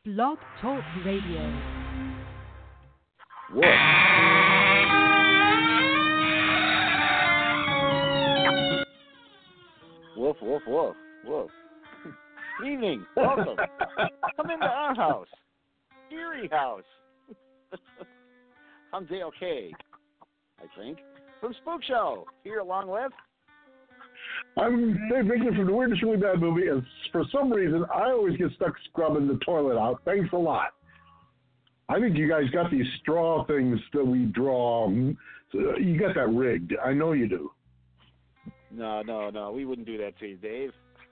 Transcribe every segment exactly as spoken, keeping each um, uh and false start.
Blog Talk Radio. Woof. Woof, woof, woof, woof. Good evening. Welcome. Come into our house. Erie House. I'm Dale K, I think, from Spook Show, here along with... I'm Dave Bickler from The Weirdest Really Bad Movie, and for some reason, I always get stuck scrubbing the toilet out. Thanks a lot. I think you guys got these straw things that we draw. You got that rigged. I know you do. No, no, no. We wouldn't do that to you, Dave.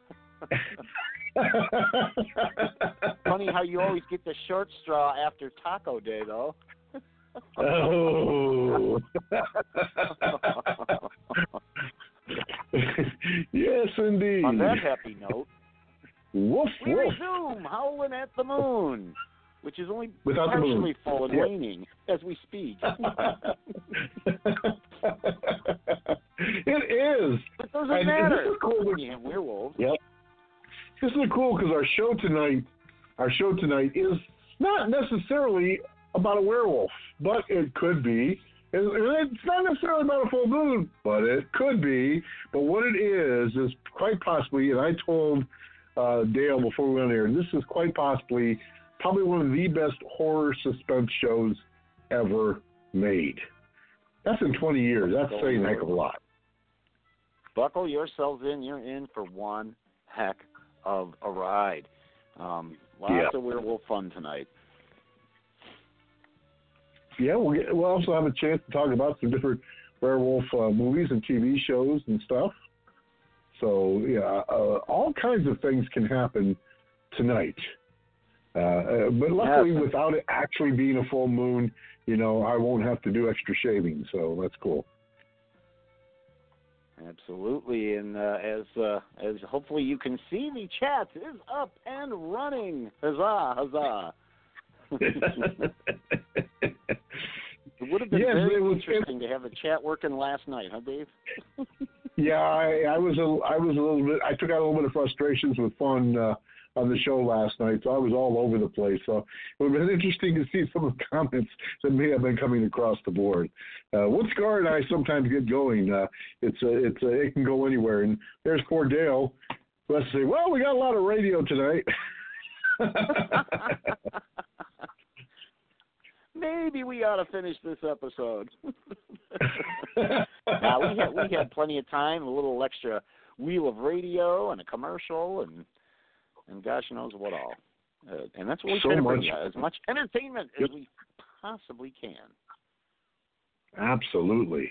Funny how you always get the short straw after Taco Day, though. Oh. Yes, indeed. On that happy note, woof, we woof. resume Howling at the Moon, which is only Without the moon. partially full and Yeah. waning as we speak. It is. But doesn't And matter. This is cool. When you have werewolves. Yep. This is cool because our show tonight, our show tonight is not necessarily about a werewolf, but it could be. It's not necessarily about a full moon, but it could be. But what it is is quite possibly, and I told uh, Dale before we went on air, this is quite possibly probably one of the best horror suspense shows ever made. That's in twenty years. That's saying a heck of a lot. Buckle yourselves in. You're in for one heck of a ride. Um, lots Yeah. of werewolf fun tonight. Yeah, we'll, get, we'll also have a chance to talk about some different werewolf uh, movies and T V shows and stuff. So, yeah, uh, all kinds of things can happen tonight. Uh, uh, but luckily, yes. without it actually being a full moon, you know, I won't have to do extra shaving, so that's cool. Absolutely, and uh, as uh, as hopefully you can see, the chat is up and running. Huzzah, huzzah. It would have been yes, very it was, interesting to have the chat working last night, huh, Dave? Yeah, I, I was a, I was a little bit. I took out a little bit of frustrations with fun uh, on the show last night, so I was all over the place. So it would have been interesting to see some of the comments that may have been coming across the board. Uh, Woodscar and I sometimes get going. Uh, it's a, it's a, it can go anywhere. And there's poor Dale. Let's say, well, we got a lot of radio tonight. Maybe we ought to finish this episode. Now we had we had plenty of time, a little extra wheel of radio and a commercial, and and gosh knows what all. Uh, and that's what we So try to bring much. you, as much entertainment as we possibly can. Absolutely.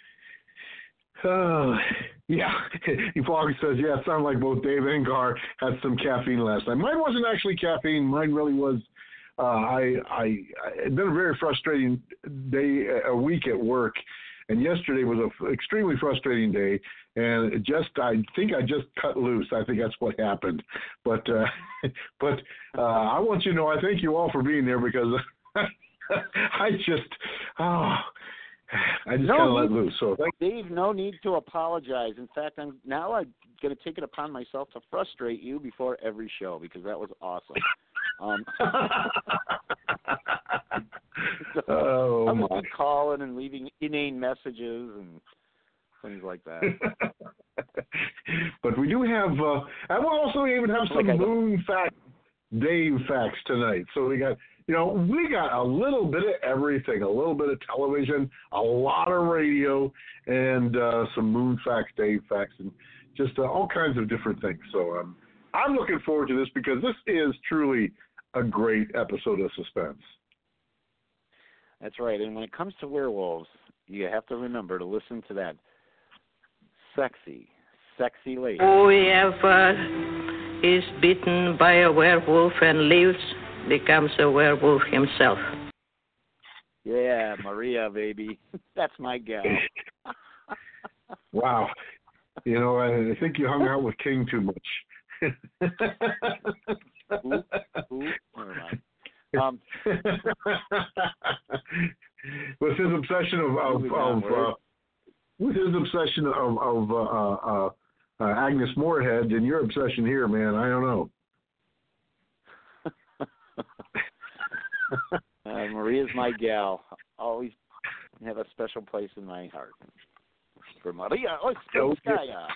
Uh, yeah, Fogg says, yeah, it sounded like both Dave and Gar had some caffeine last night. Mine wasn't actually caffeine. Mine really was, uh, I, I, it's been a very frustrating day, a week at work. And yesterday was an extremely frustrating day. And it just, I think I just cut loose. I think that's what happened. But, uh, but uh, I want you to know, I thank you all for being there because I just, oh, I just No kind of let need- loose. So thank Dave, no need to apologize. In fact, I'm now I'm going to take it upon myself to frustrate you before every show because that was awesome. Um, so oh, I'm my. just calling and leaving inane messages and things like that. But we do have, uh, and we'll also even have some Like I- moon fact, Dave facts tonight. So we got, you know, we got a little bit of everything, a little bit of television, a lot of radio, and uh, some moon facts, Dave facts, and just uh, all kinds of different things. So um, I'm looking forward to this because this is truly a great episode of suspense. That's right. And when it comes to werewolves, you have to remember to listen to that sexy, sexy lady. Whoever is bitten by a werewolf and lives becomes a werewolf himself. Yeah, Maria, baby. That's my gal. Wow. You know, I, I think you hung out with King too much. Ooh, ooh, never mind. Um, with his obsession of, of, of uh, with his obsession of, of uh, uh, uh, Agnes Moorehead and your obsession here, man, I don't know. uh, Maria's my gal. Always have a special place in my heart for Maria Ostrowskaya.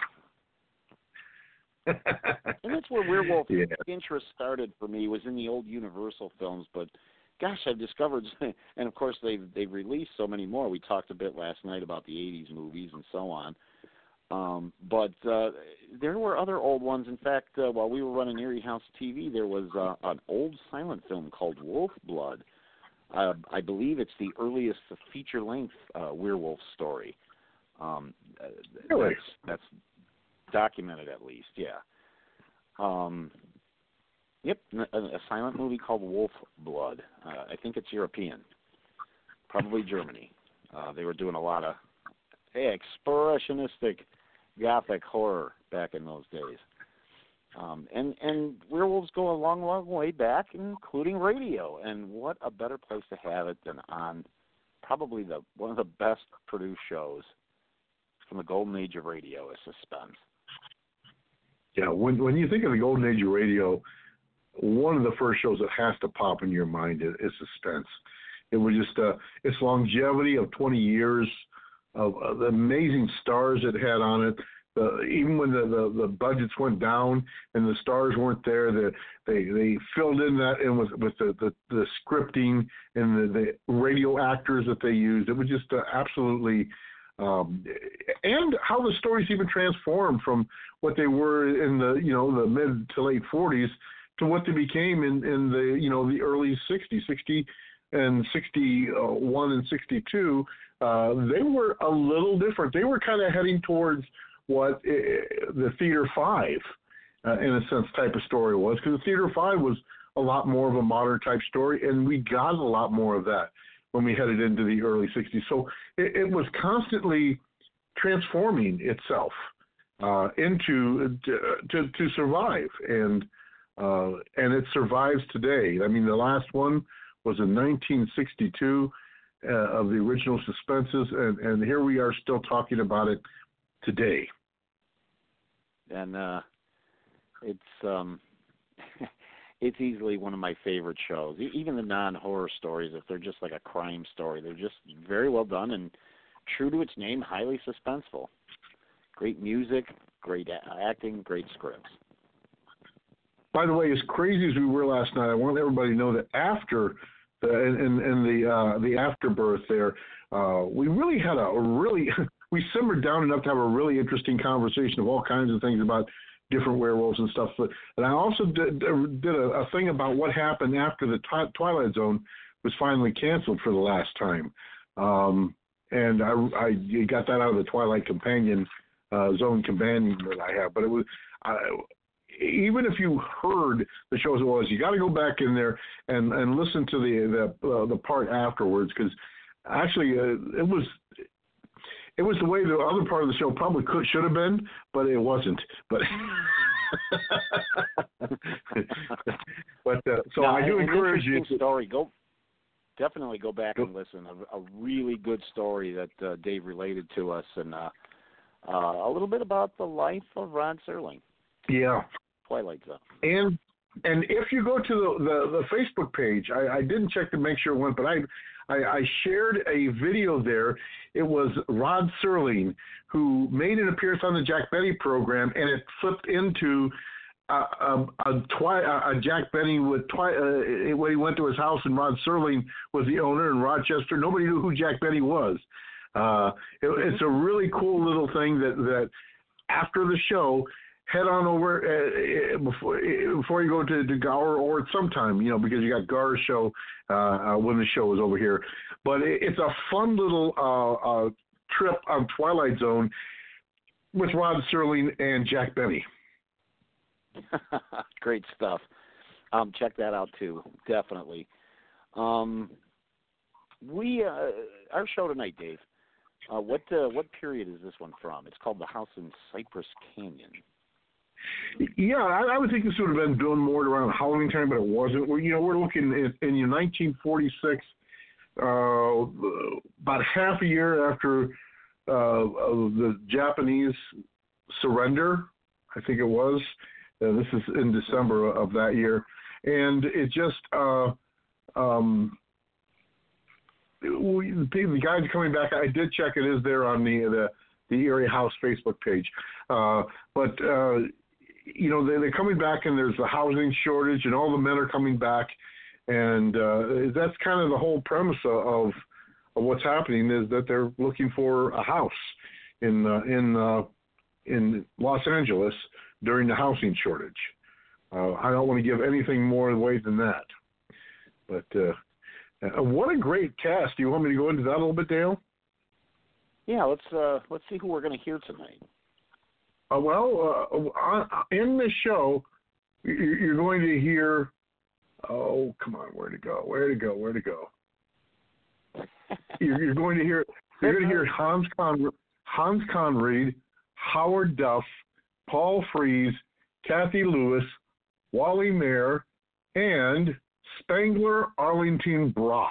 And that's where werewolf yeah. interest started for me, was in the old Universal films. But gosh, I've discovered, and of course they've they've released so many more. We talked a bit last night about the eighties movies and so on. Um, but uh, there were other old ones. In fact, uh, while we were running Erie House T V, there was uh, an old silent film called Wolf Blood. Uh, I believe it's the earliest feature-length uh, werewolf story. Um, really? That's, that's documented, at least, yeah. Um, yep, a, a silent movie called Wolf Blood. Uh, I think it's European, probably Germany. Uh, they were doing a lot of hey, expressionistic gothic horror back in those days. Um, and, and werewolves go a long, long way back, including radio. And what a better place to have it than on probably the one of the best produced shows from the golden age of radio is Suspense. Yeah, when when you think of the golden age of radio, one of the first shows that has to pop in your mind is, is Suspense. It was just uh, its longevity of twenty years, of, of the amazing stars it had on it. The, even when the, the, the budgets went down and the stars weren't there, the, they they filled in that in with with the, the, the scripting and the, the radio actors that they used. It was just uh, absolutely, um, and how the stories even transformed from what they were in the you know the mid to late forties to what they became in, in the you know the early sixties, sixty and sixty-one and sixty-two. Uh, they were a little different. They were kind of heading towards what uh, the Theater Five, uh, in a sense, type of story was, because the Theater Five was a lot more of a modern type story, and we got a lot more of that when we headed into the early sixties. So it, it was constantly transforming itself uh, into to, to survive, and uh, and it survives today. I mean, the last one was in nineteen sixty-two uh, of the original Suspenses, and, and here we are still talking about it today. And uh, it's um, it's easily one of my favorite shows. Even the non-horror stories, if they're just like a crime story, they're just very well done and true to its name, highly suspenseful. Great music, great acting, great scripts. By the way, as crazy as we were last night, I want everybody to know that after the in, in the uh, the afterbirth there, uh, we really had a really we simmered down enough to have a really interesting conversation of all kinds of things about different werewolves and stuff. But, and I also did, did a, a thing about what happened after the twi- Twilight Zone was finally canceled for the last time. Um, and I, I got that out of the Twilight Companion uh, Zone companion that I have. But it was I, even if you heard the show as it was, you got to go back in there and, and listen to the the, uh, the part afterwards, because actually uh, it was. It was the way the other part of the show probably could should have been, but it wasn't. But but uh, so no, I do an encourage you. To, story. Go definitely go back go, and listen. A, a really good story that uh, Dave related to us, and uh, uh, a little bit about the life of Rod Serling. Yeah, Twilight Zone. And and if you go to the the, the Facebook page, I, I didn't check to make sure it went, but I. I, I shared a video there. It was Rod Serling who made an appearance on the Jack Benny program, and it flipped into a, a, a, twi- a Jack Benny with twi- uh, when he went to his house, and Rod Serling was the owner in Rochester. Nobody knew who Jack Benny was. Uh, it, it's a really cool little thing that, that after the show, head on over uh, before before you go to, to Gower, or sometime, you know, because you got Gower's show uh, uh, when the show is over here. But it, it's a fun little uh, uh, trip on Twilight Zone with Rod Serling and Jack Benny. Great stuff. Um, check that out too, definitely. Um, we uh, our show tonight, Dave. Uh, what uh, what period is this one from? It's called The House in Cypress Canyon. Yeah, I, I would think this would have been doing more around Halloween time, but it wasn't. We're, you know, we're looking in, in nineteen forty-six, uh, about half a year after uh, the Japanese surrender, I think it was. Uh, this is in December of that year, and it just uh, um, we, the, the guys coming back. I did check; it is there on the the, the Erie House Facebook page. Uh, but uh, you know, they, they're coming back, and there's a housing shortage, and all the men are coming back, and uh, that's kind of the whole premise of, of what's happening is that they're looking for a house in uh, in uh, in Los Angeles during the housing shortage. Uh, I don't want to give anything more away than that. But uh, uh, what a great cast! Do you want me to go into that a little bit, Dale? Yeah, let's uh, let's see who we're going to hear tonight. Uh, well, uh, in this show, you're going to hear. Oh, come on! Where to go? Where to go? Where to go? you're, you're going to hear. You're going to hear Hans Con, Hans Conried, Howard Duff, Paul Frees, Kathy Lewis, Wally Mayer, and Spangler Arlington Bra.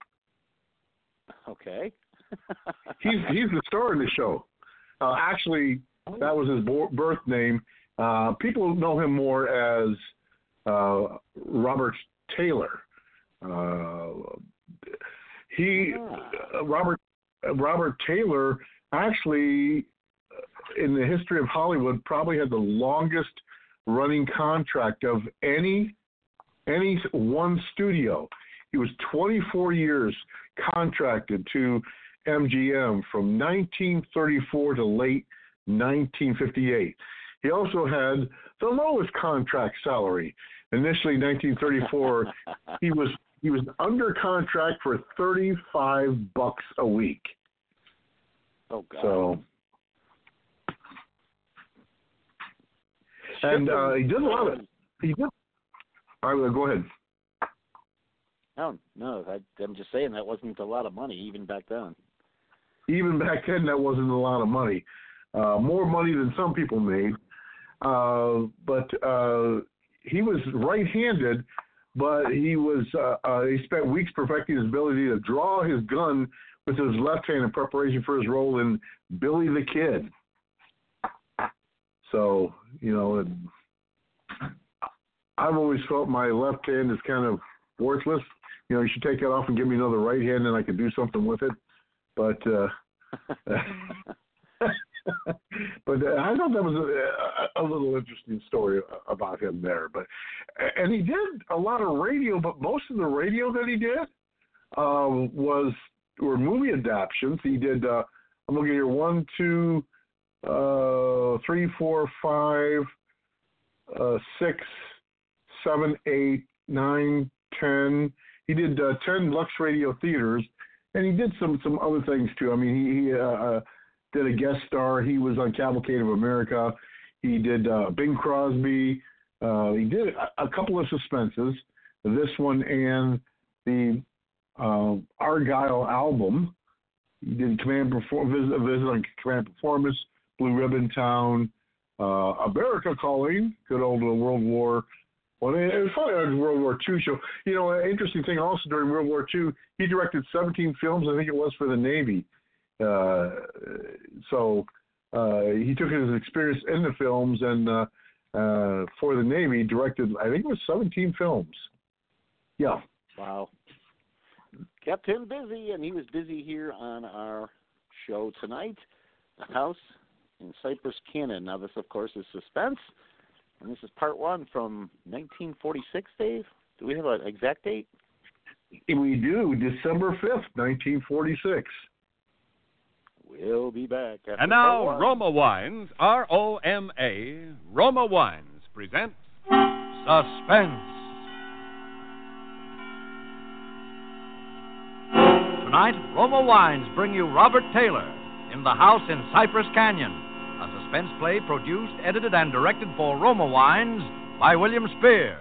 Okay. he's he's the star in the show. Uh, actually, that was his bo- birth name. Uh, people know him more as uh, Robert Taylor. Uh, he uh, Robert uh, Robert Taylor actually, uh, in the history of Hollywood, probably had the longest running contract of any any one studio. He was twenty-four years contracted to M G M from nineteen thirty-four to late nineteen fifty-eight. He also had the lowest contract salary. Initially, nineteen thirty-four, he was he was under contract for thirty-five bucks a week. Oh God! So, and uh, he did a lot of he did. All right, go ahead. No, no, I, I'm just saying that wasn't a lot of money even back then. Even back then, that wasn't a lot of money. Uh, more money than some people made. Uh, but uh, he was right-handed, but he was uh, uh, he spent weeks perfecting his ability to draw his gun with his left hand in preparation for his role in Billy the Kid. So, you know, it, I've always felt my left hand is kind of worthless. You know, you should take that off and give me another right hand, and I could do something with it. But uh, but I thought that was a, a little interesting story about him there. But and he did a lot of radio, but most of the radio that he did uh, was were movie adaptions. He did. Uh, I'm looking here. One, two, uh, three, four, five, uh, six, seven, eight, nine, ten. He did uh, ten Lux Radio Theaters, and he did some, some other things too. I mean, he, he uh, did a guest star. He was on Cavalcade of America. He did uh, Bing Crosby. Uh, he did a, a couple of suspenses, this one and the uh, Argyle album. He did Command Perform- visit, visit on Command Performance, Blue Ribbon Town, uh, America Calling, good old uh, World War. Well, it was funny on World War Two show. You know, an interesting thing also during World War Two, he directed seventeen films. I think it was for the Navy. Uh, so uh, he took his experience in the films and uh, uh, for the Navy directed, I think it was seventeen films. Yeah. Wow. Kept him busy, and he was busy here on our show tonight, The House in Cypress Canyon. Now, this, of course, is Suspense. And this is part one from nineteen forty-six, Dave. Do we have an exact date? We do, December fifth, nineteen forty-six. We'll be back. After and now, Roma Wines, R O M A, Roma Wines presents Suspense. Tonight, Roma Wines bring you Robert Taylor in The House in Cypress Canyon, a suspense play produced, edited, and directed for Roma Wines by William Spear.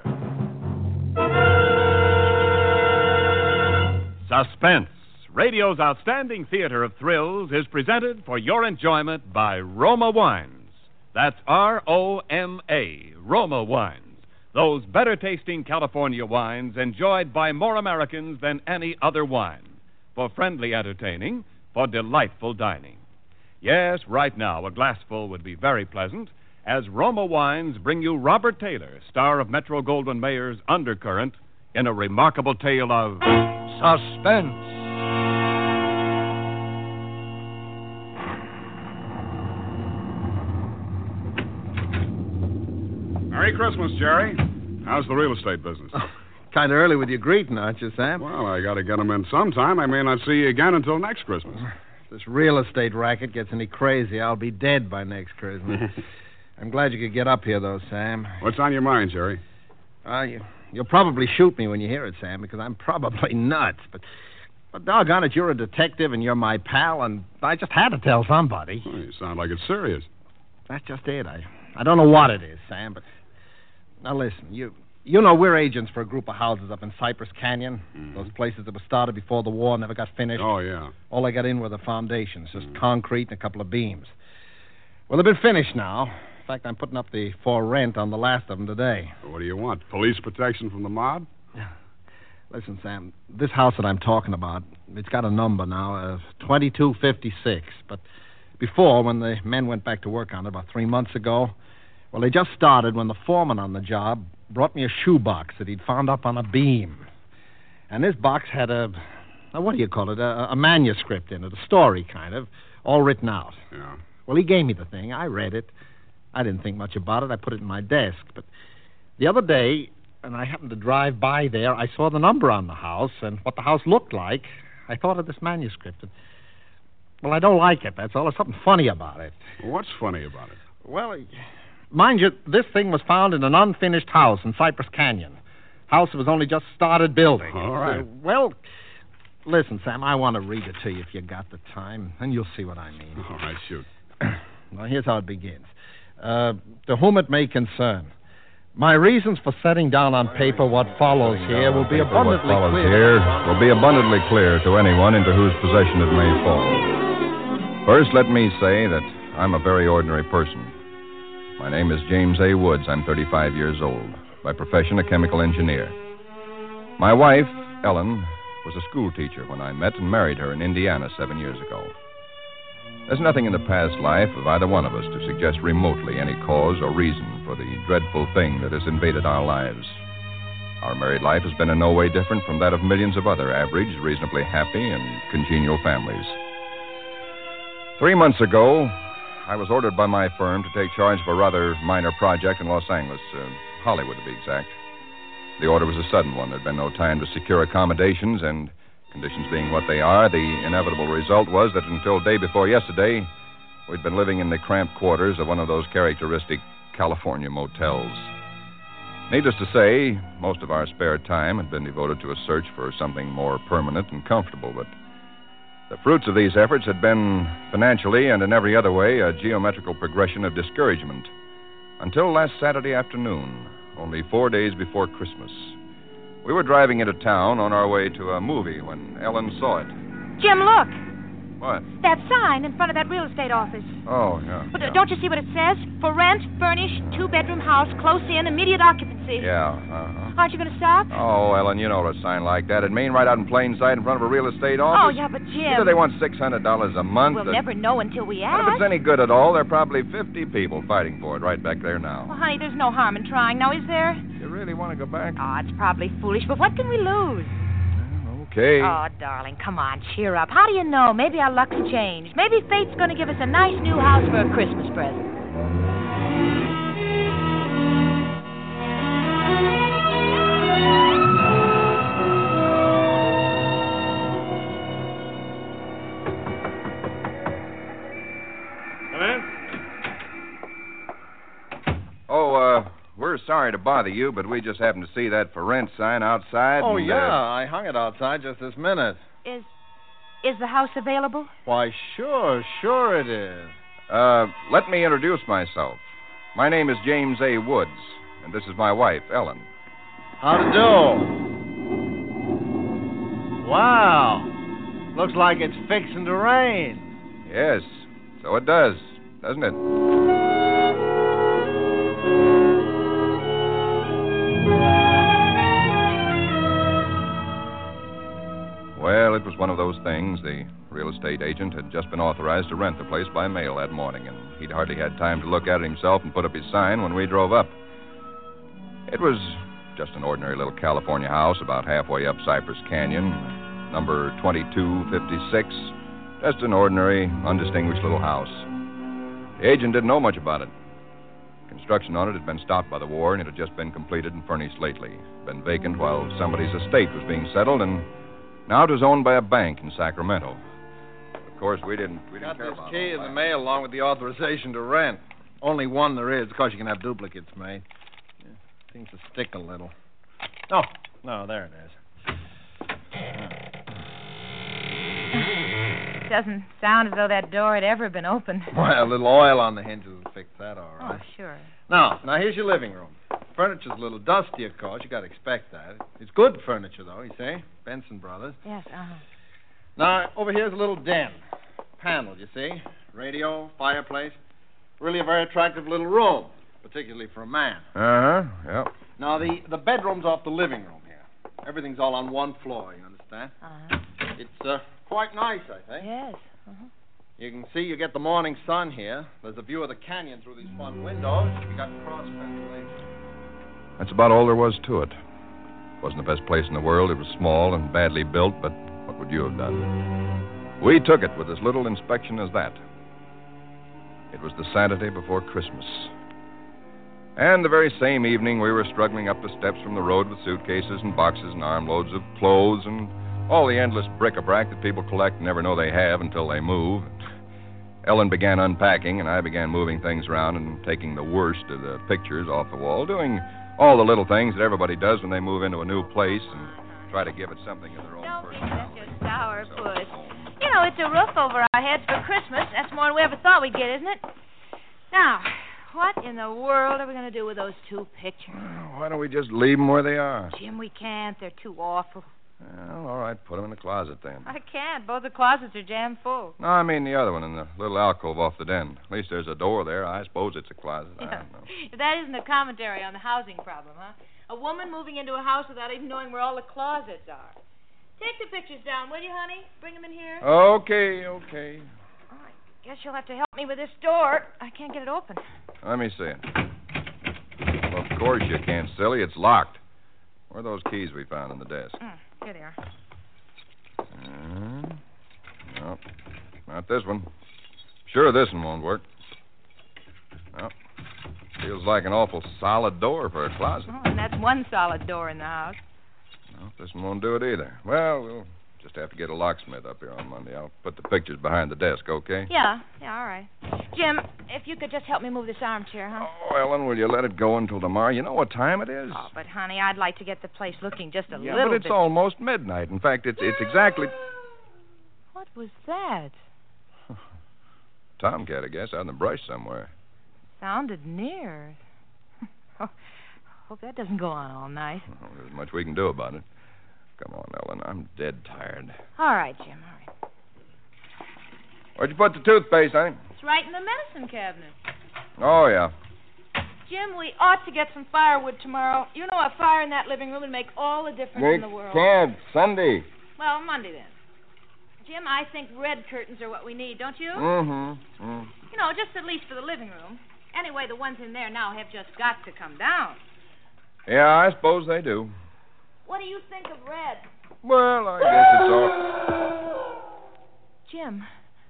Suspense, radio's outstanding theater of thrills, is presented for your enjoyment by Roma Wines. That's R O M A, Roma Wines. Those better-tasting California wines enjoyed by more Americans than any other wine. For friendly entertaining, for delightful dining. Yes, right now, a glassful would be very pleasant, as Roma Wines bring you Robert Taylor, star of Metro-Goldwyn-Mayer's Undercurrent, in a remarkable tale of suspense. Merry Christmas, Jerry. How's the real estate business? Oh, kind of early with your greeting, aren't you, Sam? Well, I got to get them in sometime. I may not see you again until next Christmas. If this real estate racket gets any crazy, I'll be dead by next Christmas. I'm glad you could get up here, though, Sam. What's on your mind, Jerry? Uh, you, you'll probably shoot me when you hear it, Sam, because I'm probably nuts. But, but doggone it, you're a detective and you're my pal, and I just had to tell somebody. Oh, you sound like it's serious. That's just it. I, I don't know what it is, Sam, but... Now, listen, you you know we're agents for a group of houses up in Cypress Canyon. Mm-hmm. Those places that were started before the war, never got finished. Oh, yeah. All I got in were the foundations, just mm-hmm. concrete and a couple of beams. Well, they've been finished now. In fact, I'm putting up the for rent on the last of them today. What do you want, police protection from the mob? Listen, Sam, this house that I'm talking about, it's got a number now, uh, twenty-two fifty-six. But before, when the men went back to work on it about three months ago... Well, they just started when the foreman on the job brought me a shoebox that he'd found up on a beam. And this box had a, a what do you call it, a, a manuscript in it, a story kind of, all written out. Yeah. Well, he gave me the thing. I read it. I didn't think much about it. I put it in my desk. But the other day, when I happened to drive by there, I saw the number on the house and what the house looked like. I thought of this manuscript. And, well, I don't like it, that's all. There's something funny about it. What's funny about it? Well... Mind you, this thing was found in an unfinished house in Cypress Canyon. House that was only just started building. All right. Uh, well, listen, Sam, I want to read it to you if you got the time, and you'll see what I mean. All right, shoot. Well, here's how it begins. Uh, to whom it may concern. My reasons for setting down on paper what follows here will be abundantly what follows clear. here will be abundantly clear to anyone into whose possession it may fall. First, let me say that I'm a very ordinary person. My name is James A. Woods. I'm thirty-five years old. By profession, a chemical engineer. My wife, Ellen, was a school teacher when I met and married her in Indiana seven years ago. There's nothing in the past life of either one of us to suggest remotely any cause or reason for the dreadful thing that has invaded our lives. Our married life has been in no way different from that of millions of other average, reasonably happy, and congenial families. Three months ago, I was ordered by my firm to take charge of a rather minor project in Los Angeles, uh, Hollywood to be exact. The order was a sudden one. There'd been no time to secure accommodations, and conditions being what they are, the inevitable result was that until day before yesterday, we'd been living in the cramped quarters of one of those characteristic California motels. Needless to say, most of our spare time had been devoted to a search for something more permanent and comfortable, but the fruits of these efforts had been, financially and in every other way, a geometrical progression of discouragement. Until last Saturday afternoon, only four days before Christmas. We were driving into town on our way to a movie when Ellen saw it. Jim, look. What? That sign in front of that real estate office. Oh, yeah. But, yeah. uh, don't you see what it says? For rent, furnished, two-bedroom house, close in, immediate occupancy. Yeah, uh-huh. Aren't you going to stop? Oh, Ellen, you know what a sign like that. It mean right out in plain sight in front of a real estate office. Oh, yeah, but Jim... Either they want six hundred dollars a month... We'll or... never know until we ask. And if it's any good at all, there are probably fifty people fighting for it right back there now. Well, honey, there's no harm in trying now, is there? You really want to go back? Oh, it's probably foolish, but what can we lose? Okay. Oh, darling, come on, cheer up. How do you know? Maybe our luck's changed. Maybe fate's going to give us a nice new house for a Christmas present. Come in. Oh, uh... We're sorry to bother you, but we just happened to see that for rent sign outside. Oh, and, yeah, uh... I hung it outside just this minute. Is is the house available? Why, sure, sure it is. Uh, let me introduce myself. My name is James A. Woods, and this is my wife, Ellen. How to do? Wow. Looks like it's fixing to rain. Yes, so it does, doesn't it? Well, it was one of those things. The real estate agent had just been authorized to rent the place by mail that morning, and he'd hardly had time to look at it himself and put up his sign when we drove up. It was Just an ordinary little California house about halfway up Cypress Canyon, number twenty-two fifty-six. Just an ordinary, undistinguished little house. The agent didn't know much about it. Construction on it had been stopped by the war, and it had just been completed and furnished lately. Been vacant while somebody's estate was being settled, and now it was owned by a bank in Sacramento. Of course, we didn't, we didn't Got care this about key all in the that. mail along with the authorization to rent. Only one there is. Of course, you can have duplicates made. Yeah, seems to stick a little. Oh, no, there it is. Doesn't sound as though that door had ever been opened. Well, a little oil on the hinges will fix that all Oh, right. sure. Now, now here's your living room. Furniture's a little dusty, of course. You got to expect that. It's good furniture, though, you see. Benson Brothers. Yes, uh-huh. Now, over here's a little den. Panel, you see. Radio, fireplace. Really a very attractive little room, particularly for a man. Uh-huh, yeah. Now, the, the bedroom's off the living room here. Everything's all on one floor, you understand? Uh-huh. It's uh, quite nice, I think. Yes. Uh-huh. You can see you get the morning sun here. There's a view of the canyon through these front windows. You got cross ventilation. That's about all there was to it. Wasn't the best place in the world. It was small and badly built, but what would you have done? We took it with as little inspection as that. It was the Saturday before Christmas. And the very same evening, we were struggling up the steps from the road with suitcases and boxes and armloads of clothes and all the endless bric-a-brac that people collect and never know they have until they move. Ellen began unpacking, and I began moving things around and taking the worst of the pictures off the wall, doing all the little things that everybody does when they move into a new place and try to give it something of their own Don't think personality. that's just sourpuss. You know, it's a roof over our heads for Christmas. That's more than we ever thought we'd get, isn't it? Now, what in the world are we going to do with those two pictures? Well, why don't we just leave them where they are? Jim, we can't. They're too awful. Well, all right, put them in the closet then. I can't. Both the closets are jammed full. No, I mean the other one in the little alcove off the den. At least there's a door there. I suppose it's a closet. I Yeah. don't know. If that isn't a commentary on the housing problem, huh? A woman moving into a house without even knowing where all the closets are. Take the pictures down, will you, honey? Bring them in here. Okay, okay. All right. Guess you'll have to help me with this door. I can't get it open. Let me see it. Well, of course you can't, silly. It's locked. Where are those keys we found on the desk? Mm, here they are. Uh, no, not this one. Sure, this one won't work. No. Feels like an awful solid door for a closet. Oh, and that's one solid door in the house. No, this one won't do it either. Well, we'll just have to get a locksmith up here on Monday. I'll put the pictures behind the desk, okay? Yeah, yeah, all right. Jim, if you could just help me move this armchair, huh? Oh, Ellen, will you let it go until tomorrow? You know what time it is? Oh, but, honey, I'd like to get the place looking just a yeah, little but it's bit... almost midnight. In fact, it's it's exactly... What was that? Tomcat, I guess, out in the brush somewhere. Sounded near. Oh, hope that doesn't go on all night. Well, there's much we can do about it. Come on, Ellen. I'm dead tired. All right, Jim, all right. Where'd you put the toothpaste, honey? It's right in the medicine cabinet. Oh, yeah. Jim, we ought to get some firewood tomorrow. You know, a fire in that living room would make all the difference in the world. Can't. Sunday. Well, Monday then. Jim, I think red curtains are what we need, don't you? Mm-hmm. Mm. You know, just at least for the living room. Anyway, the ones in there now have just got to come down. Yeah, I suppose they do. What do you think of red? Well, I guess it's all... Jim.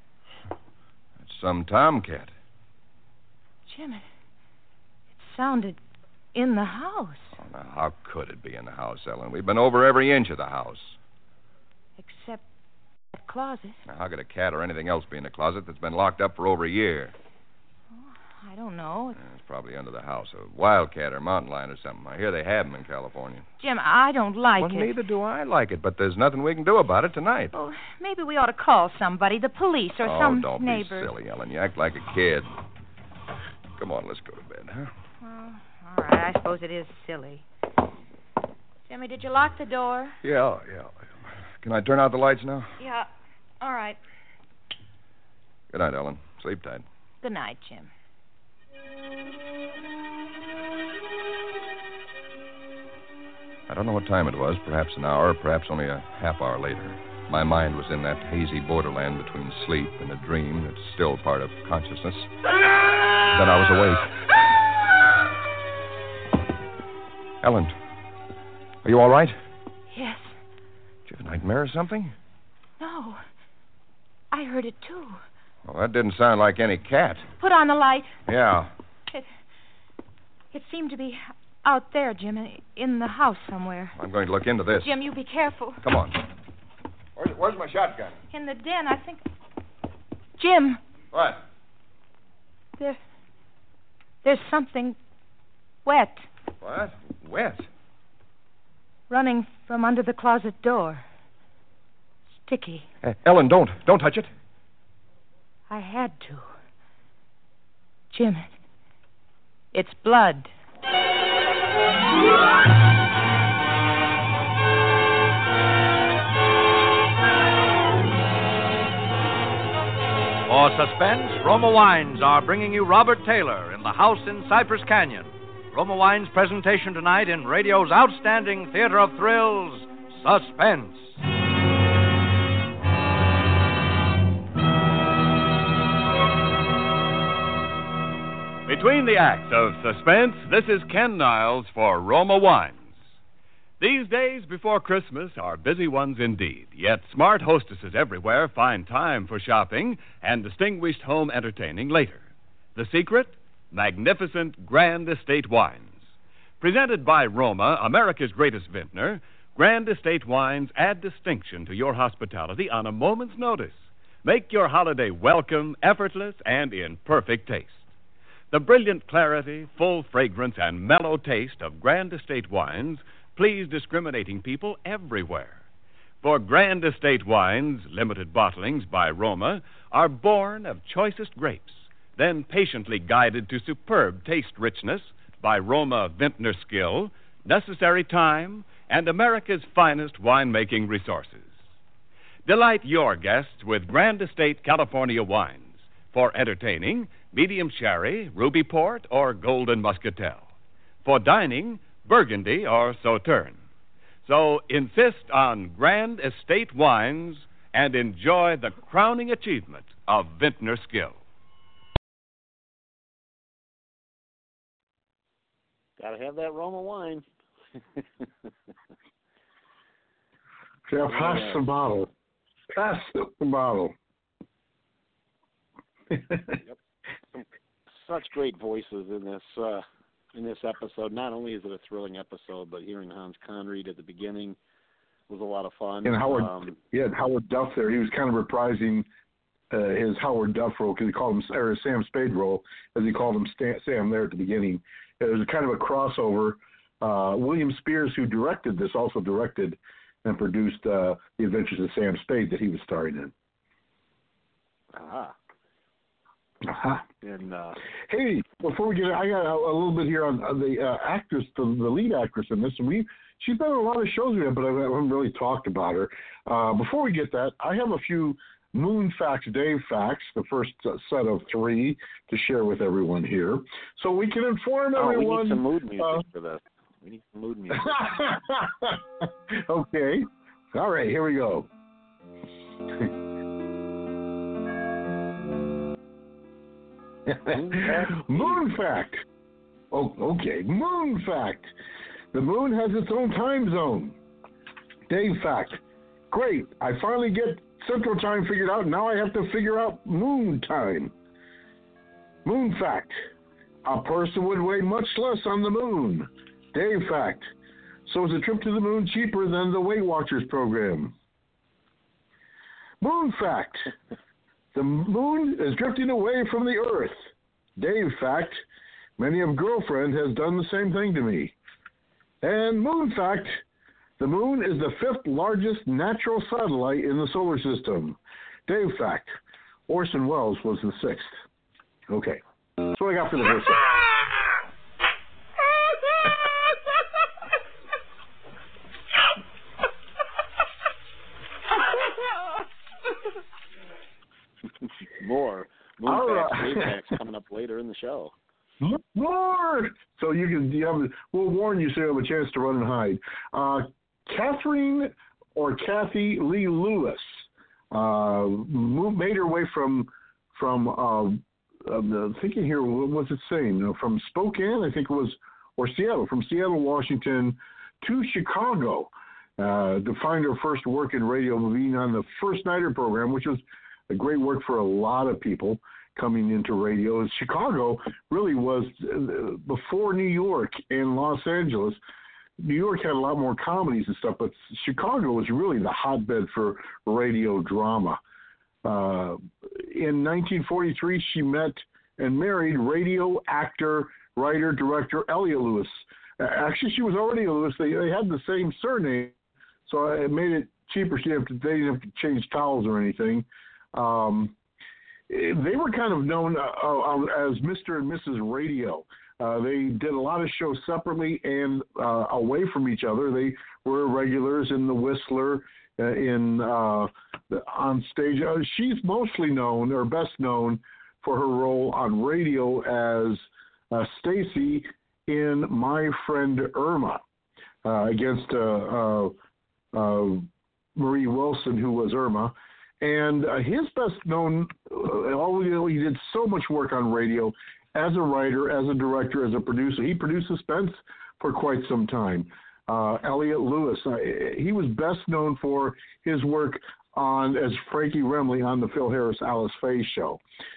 It's some tomcat. Jim, it, it sounded in the house. Oh, now, how could it be in the house, Ellen? We've been over every inch of the house. Except that closet. Now, how could a cat or anything else be in a closet that's been locked up for over a year? I don't know. Yeah, it's probably under the house. A wildcat or mountain lion or something. I hear they have them in California. Jim, I don't like well, it. neither do I like it, but there's nothing we can do about it tonight. Oh, maybe we ought to call somebody, the police or oh, some don't neighbor. be silly, Ellen. You act like a kid. Come on, let's go to bed, huh? Well, all right, I suppose it is silly. Jimmy, did you lock the door? Yeah, yeah. Can I turn out the lights now? Yeah. All right. Good night, Ellen. Sleep tight. Good night, Jim. I don't know what time it was, perhaps an hour, perhaps only a half hour later. My mind was in that hazy borderland between sleep and a dream that's still part of consciousness. Then I was awake. Ellen, Are you all right? Yes. Did you have a nightmare or something? No. I heard it, too. Well, that didn't sound like any cat. Put on the light. Yeah. It, it seemed to be out there, Jim, in the house somewhere. I'm going to look into this. Jim, you be careful. Come on. Where's, where's my shotgun? In the den, I think. Jim. What? There, there's something wet. What? Wet? Running from under the closet door. Sticky. Uh, Ellen, don't. Don't touch it. I had to. Jim, it's blood. For suspense, Roma Wines are bringing you Robert Taylor in The House in Cypress Canyon. Roma Wines' presentation tonight in radio's outstanding theater of thrills, Suspense. Between the acts of Suspense, this is Ken Niles for Roma Wines. These days before Christmas are busy ones indeed, yet smart hostesses everywhere find time for shopping and distinguished home entertaining later. The secret? Magnificent Grand Estate wines. Presented by Roma, America's greatest vintner, Grand Estate wines add distinction to your hospitality on a moment's notice. Make your holiday welcome, effortless, and in perfect taste. The brilliant clarity, full fragrance, and mellow taste of Grand Estate wines please discriminating people everywhere. For Grand Estate wines, limited bottlings by Roma, are born of choicest grapes, then patiently guided to superb taste richness by Roma vintner skill, necessary time, and America's finest winemaking resources. Delight your guests with Grand Estate California wines. For entertaining, medium sherry, ruby port, or golden muscatel. For dining, Burgundy or Sauterne. So insist on Grand Estate wines and enjoy the crowning achievement of vintner skill. Gotta have that Roma wine. Yeah, pass the bottle. Pass the bottle. Yep. Such great voices in this uh, in this episode. Not only is it a thrilling episode, but hearing Hans Conried at the beginning was a lot of fun. And Howard, um, yeah, Howard Duff there. He was kind of reprising uh, his Howard Duff role because he called him, or Sam Spade role, as he called him Stan, Sam there at the beginning. It was a kind of a crossover. Uh, William Spears, who directed this, also directed and produced uh, The Adventures of Sam Spade that he was starring in. Ah. Uh-huh. And uh, hey, before we get, I got a, a little bit here on uh, the uh, actress, the, the lead actress in this, and we she's been in a lot of shows we have, but I haven't really talked about her. Uh, before we get that, I have a few Moon Facts, Dave Facts, the first uh, set of three to share with everyone here, so we can inform oh, everyone. we need some mood music uh, for this. We need some mood music. Okay, all right, here we go. Moon fact. Oh, okay. Moon fact. The moon has its own time zone. Dave fact. Great. I finally get Central Time figured out. Now I have to figure out moon time. Moon fact. A person would weigh much less on the moon. Dave fact. So is a trip to the moon cheaper than the Weight Watchers program? Moon fact. The moon is drifting away from the Earth. Dave fact. Many of girlfriend has done the same thing to me. And moon fact. The moon is the fifth largest natural satellite in the solar system. Dave fact. Orson Welles was the sixth. Okay. That's what I got for the first More moon All facts, right. Dave facts coming up later in the show. More. So you can. You have, we'll warn you so you have a chance to run and hide. Uh, Catherine or Kathy Lee Lewis uh, moved, made her way from from. Uh, I'm thinking here. What was it saying? You know, from Spokane, I think it was, or Seattle, from Seattle, Washington, to Chicago uh, to find her first work in radio, being on the First Nighter program, which was a great work for a lot of people coming into radio. Chicago really was, uh, before New York and Los Angeles, New York had a lot more comedies and stuff, but Chicago was really the hotbed for radio drama. Uh, in nineteen forty-three, she met and married radio actor, writer, director Elliot Lewis. Uh, actually, she was already a Lewis. They, they had the same surname, so it made it cheaper. She didn't have to, they didn't have to change towels or anything. Um, they were kind of known uh, uh, as Mister and Missus Radio. Uh, they did a lot of shows separately and uh, away from each other. They were regulars in The Whistler, uh, in uh, the, on stage. Uh, she's mostly known, or best known, for her role on radio as uh, Stacy in My Friend Irma, uh, against uh, uh, uh, Marie Wilson, who was Irma. And uh, his best known, uh, all, you know, he did so much work on radio as a writer, as a director, as a producer. He produced Suspense for quite some time. Uh, Elliot Lewis, uh, he was best known for his work on as Frankie Remley on the Phil Harris Alice Faye show.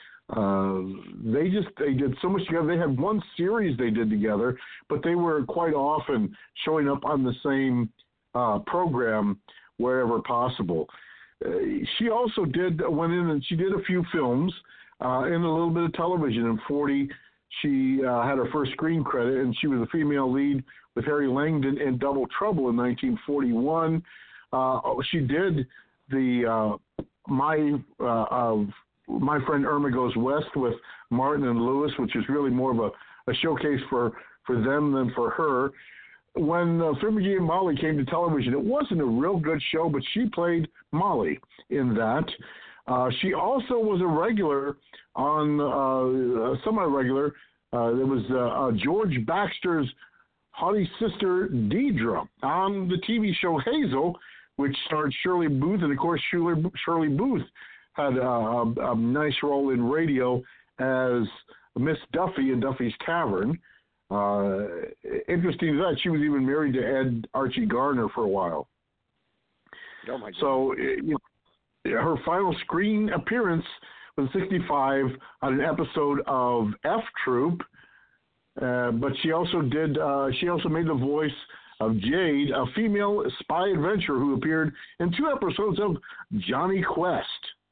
Uh, they just they did so much together. They had one series they did together, but they were quite often showing up on the same uh, program wherever possible. Uh, she also did went in and she did a few films. Uh, and a little bit of television. In forty, she uh, had her first screen credit, and she was a female lead with Harry Langdon in Double Trouble in nineteen forty-one. Uh, she did the uh, my uh, uh, My Friend Irma Goes West with Martin and Lewis, which is really more of a, a showcase for, for them than for her. When uh, Fibber McGee and Molly came to television, it wasn't a real good show, but she played Molly in that. Uh, she also was a regular on, uh, a semi-regular. Uh, there was uh, uh, George Baxter's haughty sister, Deidre, on the T V show Hazel, which starred Shirley Booth. And, of course, Shirley, Shirley Booth had uh, a, a nice role in radio as Miss Duffy in Duffy's Tavern. Uh, interesting that she was even married to Ed Archie Garner for a while. Oh, my God. So, you know, her final screen appearance was sixty-five on an episode of F Troop, uh, but she also did. Uh, she also made the voice of Jade, a female spy adventurer who appeared in two episodes of Johnny Quest.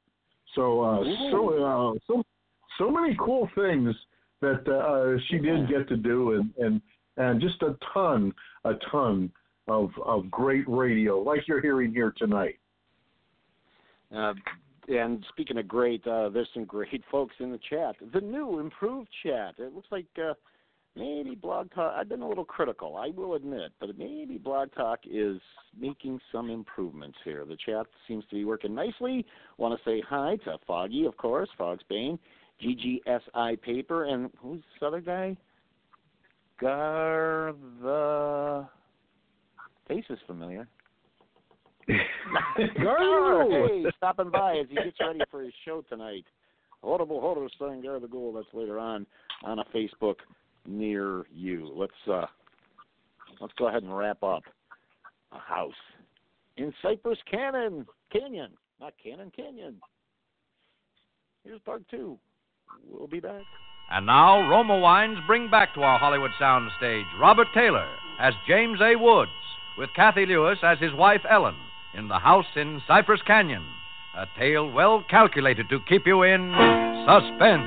So, uh, so, uh, so, so many cool things that uh, she did get to do, and, and and just a ton, a ton of of great radio, like you're hearing here tonight. Uh, and speaking of great, uh, there's some great folks in the chat. The new, improved chat. It looks like uh, maybe Blog Talk, I've been a little critical, I will admit, but maybe Blog Talk is making some improvements here. The chat seems to be working nicely. Want to say hi to Foggy, of course, Fog's Bane, G G S I Paper, and who's this other guy? Gar the face is familiar. Gar, hey, stopping by as he gets ready for his show tonight. Horrible Horror starring Gar the Ghoul. That's later on on a Facebook near you. Let's uh, let's go ahead and wrap up. A house in Cypress Canyon, Canyon, not Cannon Canyon. Here's part two. We'll be back. And now, Roma Wines bring back to our Hollywood soundstage Robert Taylor as James A. Woods, with Kathy Lewis as his wife Ellen, in The House in Cypress Canyon, a tale well calculated to keep you in suspense.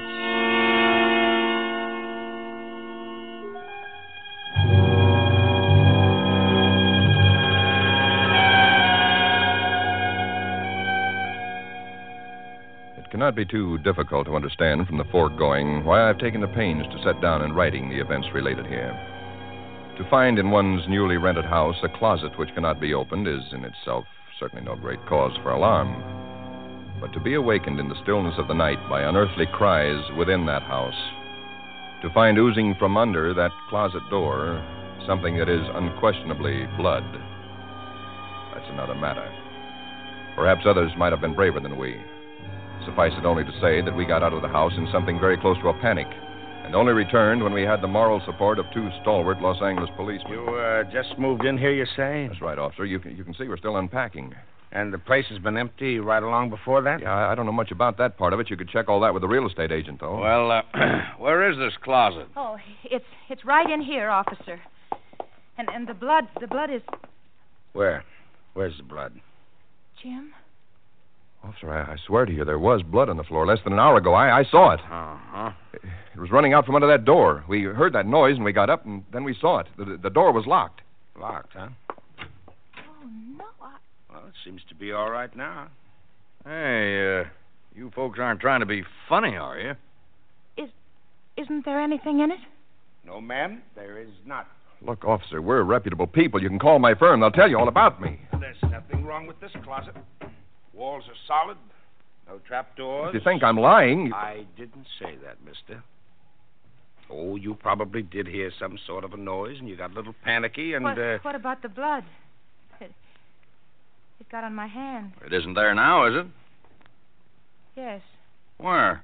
It cannot be too difficult to understand from the foregoing why I've taken the pains to set down in writing the events related here. To find in one's newly rented house a closet which cannot be opened is in itself certainly no great cause for alarm. But to be awakened in the stillness of the night by unearthly cries within that house, to find oozing from under that closet door something that is unquestionably blood, that's another matter. Perhaps others might have been braver than we. Suffice it only to say that we got out of the house in something very close to a panic, and only returned when we had the moral support of two stalwart Los Angeles policemen. You uh, just moved in here, you say? That's right, officer. You can, you can see we're still unpacking. And the place has been empty right along before that? Yeah, I, I don't know much about that part of it. You could check all that with the real estate agent, though. Well, uh, where is this closet? Oh, it's it's right in here, officer. And and the blood, the blood is... Where? Where's the blood? Jim? Officer, I, I swear to you, there was blood on the floor less than an hour ago. I, I saw it. Uh-huh. It was running out from under that door. We heard that noise, and we got up, and then we saw it. The, the door was locked. Locked, huh? Oh, no, I... Well, it seems to be all right now. Hey, uh, you folks aren't trying to be funny, are you? Is, isn't there anything in it? No, ma'am, there is not. Look, officer, we're reputable people. You can call my firm. They'll tell you all about me. There's nothing wrong with this closet. Walls are solid. No trapdoors. If you think I'm lying... I didn't say that, mister. Oh, you probably did hear some sort of a noise, and you got a little panicky, and... What, uh... what about the blood? It, it got on my hand. It isn't there now, is it? Yes. Where?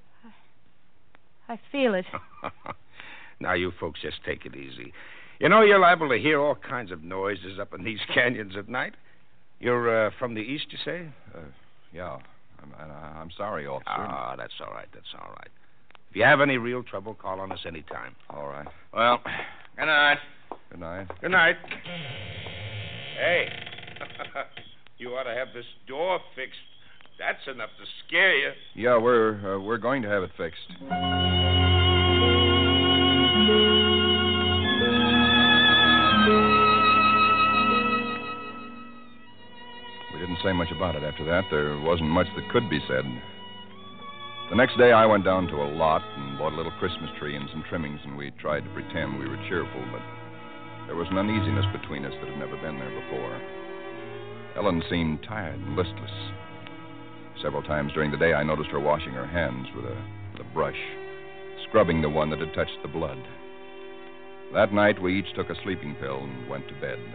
I feel it. Now, you folks just take it easy. You know, you're liable to hear all kinds of noises up in these canyons at night. You're uh, from the east, you say? Uh, yeah. I'm, I'm sorry, officer. Ah, that's all right. That's all right. If you have any real trouble, call on us anytime. All right. Well, good night. Good night. Good night. Hey, you ought to have this door fixed. That's enough to scare you. Yeah, we're uh, we're going to have it fixed. We didn't say much about it after that. There wasn't much that could be said. The next day, I went down to a lot and bought a little Christmas tree and some trimmings, and we tried to pretend we were cheerful, but there was an uneasiness between us that had never been there before. Ellen seemed tired and listless. Several times during the day, I noticed her washing her hands with a, with a brush, scrubbing the one that had touched the blood. That night, we each took a sleeping pill and went to bed.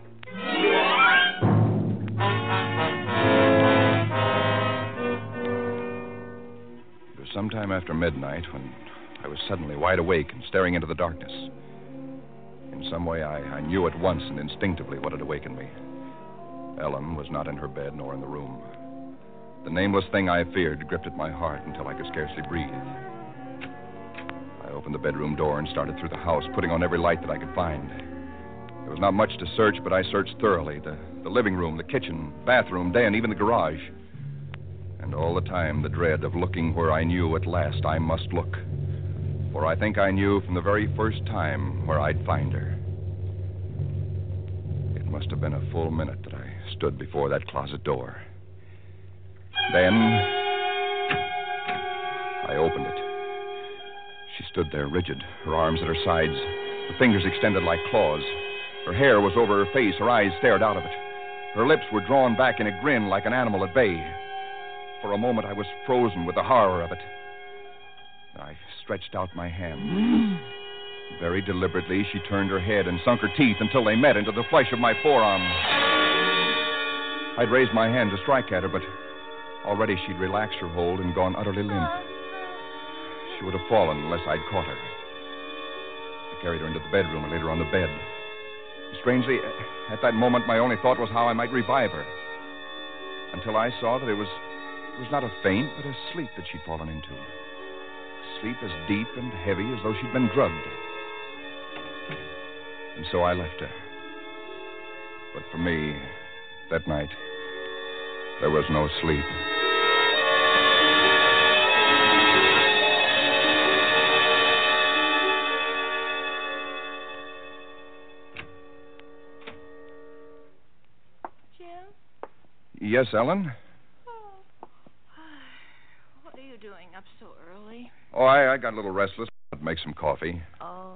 It was sometime after midnight when I was suddenly wide awake and staring into the darkness. In some way, I, I knew at once and instinctively what had awakened me. Ellen was not in her bed nor in the room. The nameless thing I feared gripped at my heart until I could scarcely breathe. I opened the bedroom door and started through the house, putting on every light that I could find. There was not much to search, but I searched thoroughly. The, the living room, the kitchen, bathroom, den, even the garage. And all the time, the dread of looking where I knew at last I must look. For I think I knew from the very first time where I'd find her. It must have been a full minute that I stood before that closet door. Then I opened it. She stood there rigid, her arms at her sides, her fingers extended like claws. Her hair was over her face, her eyes stared out of it. Her lips were drawn back in a grin like an animal at bay. For a moment I was frozen with the horror of it. I stretched out my hand. Very deliberately, she turned her head and sunk her teeth until they met into the flesh of my forearm. I'd raised my hand to strike at her, but already she'd relaxed her hold and gone utterly limp. She would have fallen unless I'd caught her. I carried her into the bedroom and laid her on the bed. Strangely, at that moment, my only thought was how I might revive her. Until I saw that it was, it was not a faint, but a sleep that she'd fallen into. A sleep as deep and heavy as though she'd been drugged. And so I left her. But for me, that night, there was no sleep. Yes, Ellen? Oh. What are you doing up so early? Oh, I, I got a little restless. I'd make some coffee. Oh.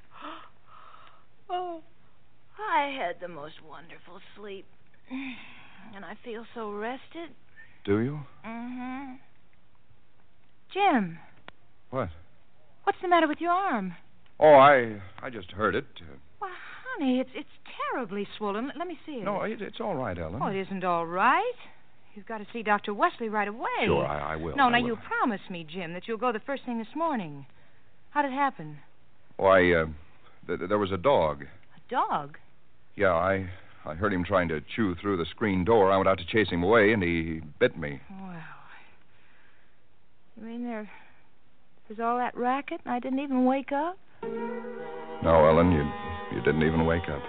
Oh. I had the most wonderful sleep. And I feel so rested. Do you? Mm-hmm. Jim. What? What's the matter with your arm? Oh, I I just heard it. Well, honey, it's it's terribly swollen. Let me see it. No, it, it's all right, Ellen. Oh, it isn't all right. You've got to see Doctor Wesley right away. Sure, I, I will. No, I now will. you promise me, Jim, that you'll go the first thing this morning. How'd it happen? Why, uh, th- there was a dog. A dog? Yeah, I I heard him trying to chew through the screen door. I went out to chase him away, and he bit me. Well, you mean there, there's all that racket and I didn't even wake up? No, Ellen, you you didn't even wake up.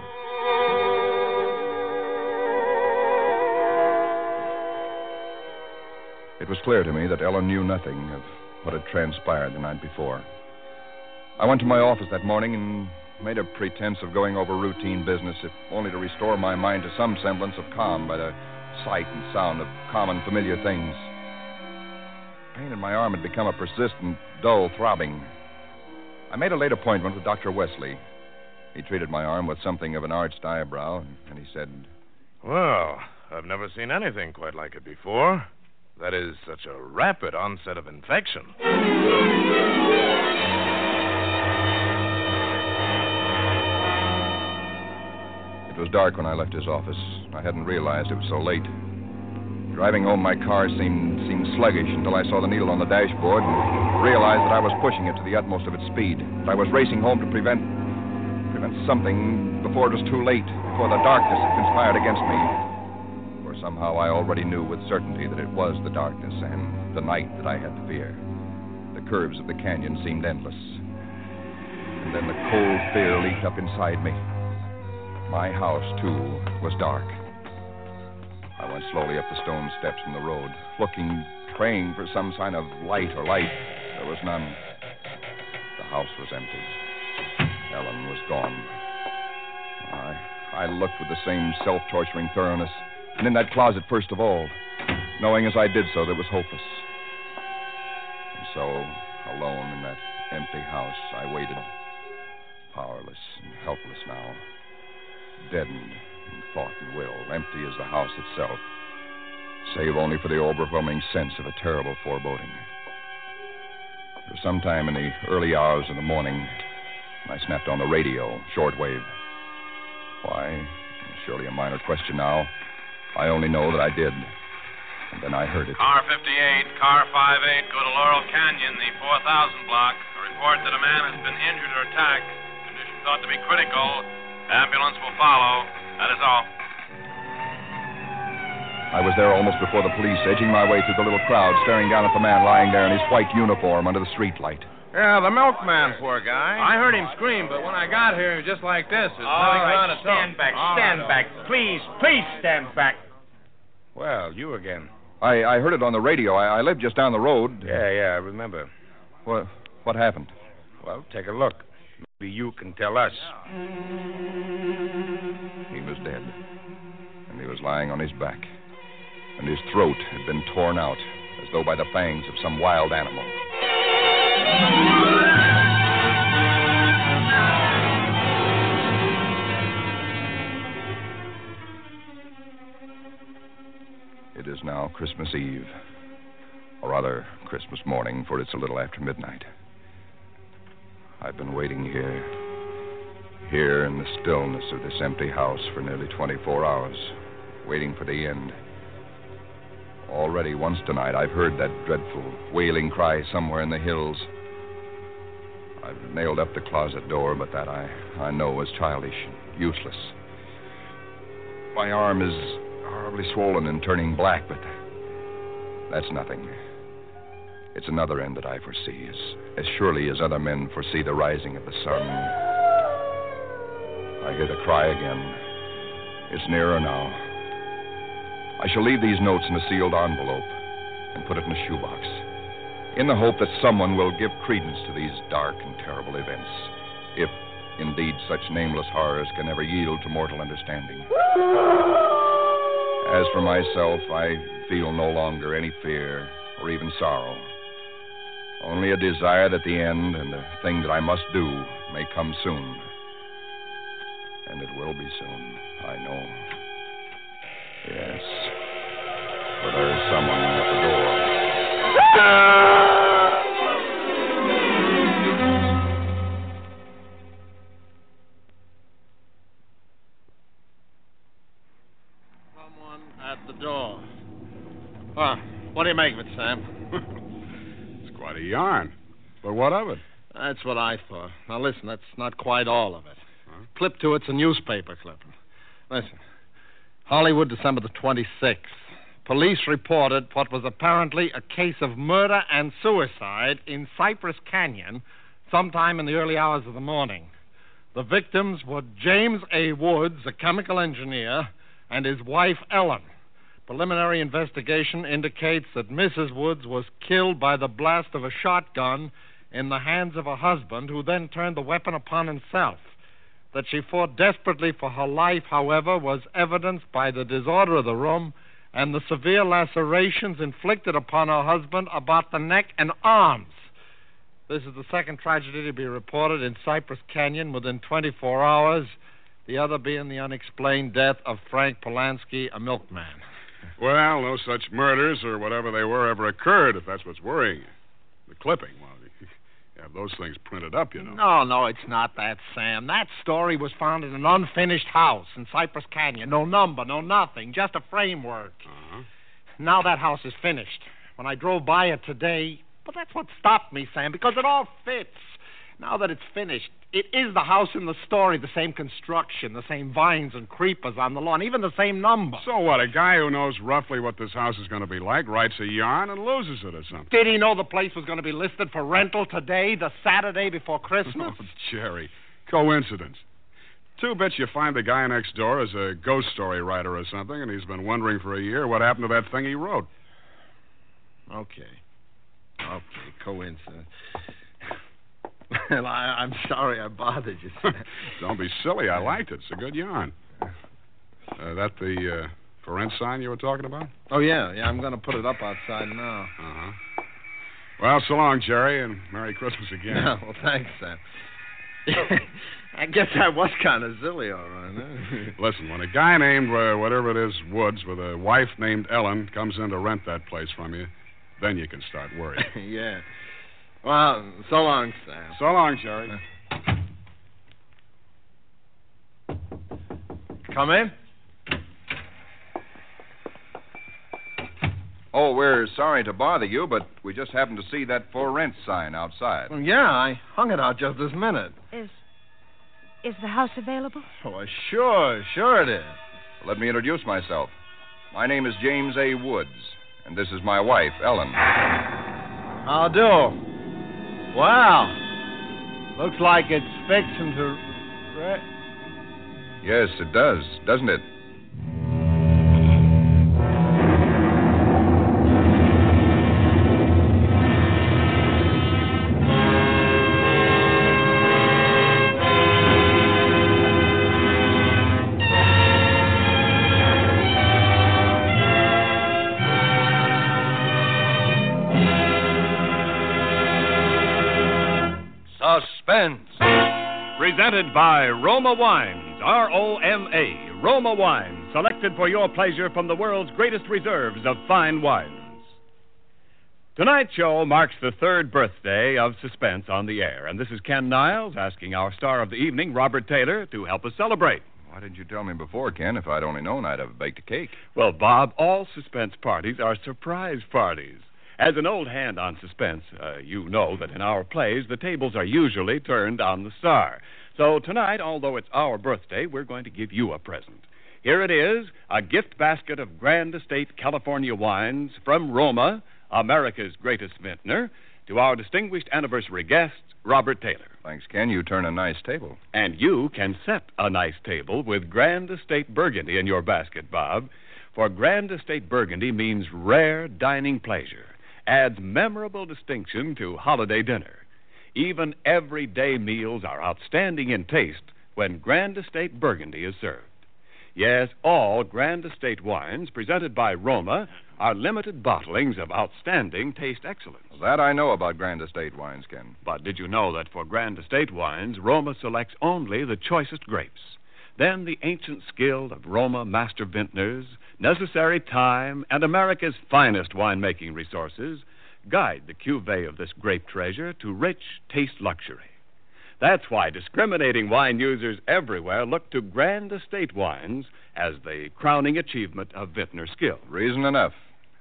It was clear to me that Ellen knew nothing of what had transpired the night before. I went to my office that morning and made a pretense of going over routine business, if only to restore my mind to some semblance of calm by the sight and sound of common, familiar things. Pain in my arm had become a persistent, dull throbbing. I made a late appointment with Doctor Wesley. He treated my arm with something of an arched eyebrow, and he said, "Well, I've never seen anything quite like it before. That is, such a rapid onset of infection." It was dark when I left his office. I hadn't realized it was so late. Driving home, my car seemed seemed sluggish until I saw the needle on the dashboard and realized that I was pushing it to the utmost of its speed. I was racing home to prevent prevent something before it was too late, before the darkness had conspired against me. For somehow I already knew with certainty that it was the darkness and the night that I had to fear. The curves of the canyon seemed endless. And then the cold fear leaped up inside me. My house, too, was dark. I went slowly up the stone steps from the road, looking, praying for some sign of light or light. There was none. The house was empty. Ellen was gone. I, I looked with the same self-torturing thoroughness, and in that closet first of all, knowing as I did so that it was hopeless. And so, alone in that empty house, I waited, powerless and helpless now, deadened in thought and will, empty as the house itself, save only for the overwhelming sense of a terrible foreboding. It was sometime in the early hours of the morning, and I snapped on the radio, shortwave. Why? Surely a minor question now. I only know that I did. And then I heard it. Car fifty-eight, car five eight, go to Laurel Canyon, the four thousand block. A report that a man has been injured or attacked. Condition thought to be critical. Ambulance will follow. That is all. I was there almost before the police, edging my way through the little crowd, staring down at the man lying there in his white uniform under the streetlight. Yeah, the milkman, poor guy. I heard him scream, but when I got here, he was just like this. There's All nothing right, on it. stand back, stand back. Please, please stand back. Well, you again. I, I heard it on the radio. I, I lived just down the road. Yeah, yeah, I remember. What, what happened? Well, take a look. Maybe you can tell us. He was dead. And he was lying on his back. And his throat had been torn out, as though by the fangs of some wild animal. It is now Christmas Eve. Or rather, Christmas morning, for it's a little after midnight. I've been waiting here, here in the stillness of this empty house for nearly twenty-four hours, waiting for the end. Already once tonight I've heard that dreadful wailing cry somewhere in the hills. I've nailed up the closet door, but that I, I know is childish and useless. My arm is horribly swollen and turning black, but that's nothing. It's another end that I foresee, as, as surely as other men foresee the rising of the sun. I hear the cry again. It's nearer now. I shall leave these notes in a sealed envelope and put it in a shoebox, in the hope that someone will give credence to these dark and terrible events, if indeed such nameless horrors can ever yield to mortal understanding. As for myself, I feel no longer any fear or even sorrow, only a desire that the end and the thing that I must do may come soon. And it will be soon, I know. Yes, for there is someone at the door. Someone at the door. Well, what do you make of it, Sam? It's quite a yarn. But what of it? That's what I thought. Now, listen, that's not quite all of it. Huh? Clip to it's a newspaper clipping. Listen. Hollywood, December the twenty-sixth. Police reported what was apparently a case of murder and suicide in Cypress Canyon sometime in the early hours of the morning. The victims were James A. Woods, a chemical engineer, and his wife, Ellen. Preliminary investigation indicates that Missus Woods was killed by the blast of a shotgun in the hands of her husband, who then turned the weapon upon himself. That she fought desperately for her life, however, was evidenced by the disorder of the room and the severe lacerations inflicted upon her husband about the neck and arms. This is the second tragedy to be reported in Cypress Canyon within twenty-four hours, the other being the unexplained death of Frank Polanski, a milkman. Well, no such murders or whatever they were ever occurred, if that's what's worrying you. The clipping, well, you have those things printed up, you know. No, no, it's not that, Sam. That story was found in an unfinished house in Cypress Canyon. No number, no nothing, just a framework. Uh-huh. Now that house is finished. When I drove by it today, but that's what stopped me, Sam, because it all fits. Now that it's finished, it is the house in the story, the same construction, the same vines and creepers on the lawn, even the same number. So what, a guy who knows roughly what this house is going to be like writes a yarn and loses it or something? Did he know the place was going to be listed for rental today, the Saturday before Christmas? Oh, Jerry, coincidence. Two bits you find the guy next door is a ghost story writer or something, and he's been wondering for a year what happened to that thing he wrote. Okay. Okay, coincidence. Well, I, I'm sorry I bothered you. Don't be silly. I liked it. It's a good yarn. Uh, that the uh, for rent sign you were talking about? Oh, yeah. Yeah, I'm going to put it up outside now. Uh-huh. Well, so long, Jerry, and Merry Christmas again. Yeah, well, thanks, Sam. I guess I was kind of silly, all right. Huh? Listen, when a guy named, uh, whatever it is, Woods, with a wife named Ellen comes in to rent that place from you, then you can start worrying. Yeah. Well, so long, Sam. So long, Jerry. Come in. Oh, we're sorry to bother you, but we just happened to see that for rent sign outside. Well, yeah, I hung it out just this minute. Is is the house available? Oh, sure, sure it is. Let me introduce myself. My name is James A. Woods, and this is my wife, Ellen. How do? Wow. Looks like it's fixing to... Right? Yes, it does, doesn't it? Suspense. Presented by Roma Wines, R O M A, Roma Wines, selected for your pleasure from the world's greatest reserves of fine wines. Tonight's show marks the third birthday of Suspense on the air, and this is Ken Niles asking our star of the evening, Robert Taylor, to help us celebrate. Why didn't you tell me before, Ken? If I'd only known, I'd have baked a cake. Well, Bob, all Suspense parties are surprise parties. As an old hand on Suspense, uh, you know that in our plays, the tables are usually turned on the star. So tonight, although it's our birthday, we're going to give you a present. Here it is, a gift basket of Grand Estate California wines from Roma, America's greatest vintner, to our distinguished anniversary guest, Robert Taylor. Thanks, Ken. You turn a nice table. And you can set a nice table with Grand Estate Burgundy in your basket, Bob. For Grand Estate Burgundy means rare dining pleasure, adds memorable distinction to holiday dinner. Even everyday meals are outstanding in taste when Grand Estate Burgundy is served. Yes, all Grand Estate wines presented by Roma are limited bottlings of outstanding taste excellence. That I know about Grand Estate wines, Ken. But did you know that for Grand Estate wines, Roma selects only the choicest grapes? Then the ancient skill of Roma master vintners, necessary time, and America's finest winemaking resources guide the cuvée of this grape treasure to rich taste luxury. That's why discriminating wine users everywhere look to Grand Estate wines as the crowning achievement of vintner skill. Reason enough.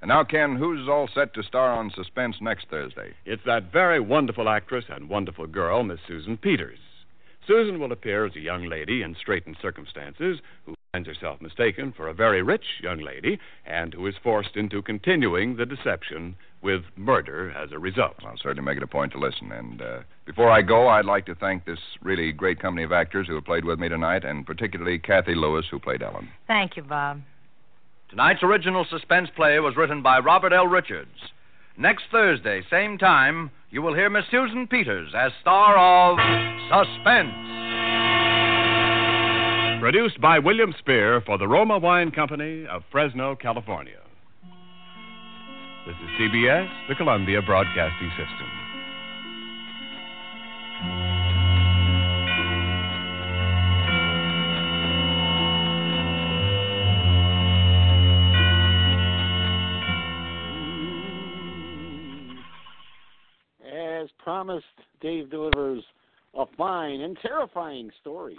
And now, Ken, who's all set to star on Suspense next Thursday? It's that very wonderful actress and wonderful girl, Miss Susan Peters. Susan will appear as a young lady in straitened circumstances who finds herself mistaken for a very rich young lady and who is forced into continuing the deception with murder as a result. I'll certainly make it a point to listen. And uh, before I go, I'd like to thank this really great company of actors who have played with me tonight, and particularly Kathy Lewis, who played Ellen. Thank you, Bob. Tonight's original suspense play was written by Robert L. Richards. Next Thursday, same time, you will hear Miss Susan Peters as star of Suspense. Produced by William Spear for the Roma Wine Company of Fresno, California. This is C B S, the Columbia Broadcasting System. As promised, Dave delivers a fine and terrifying story.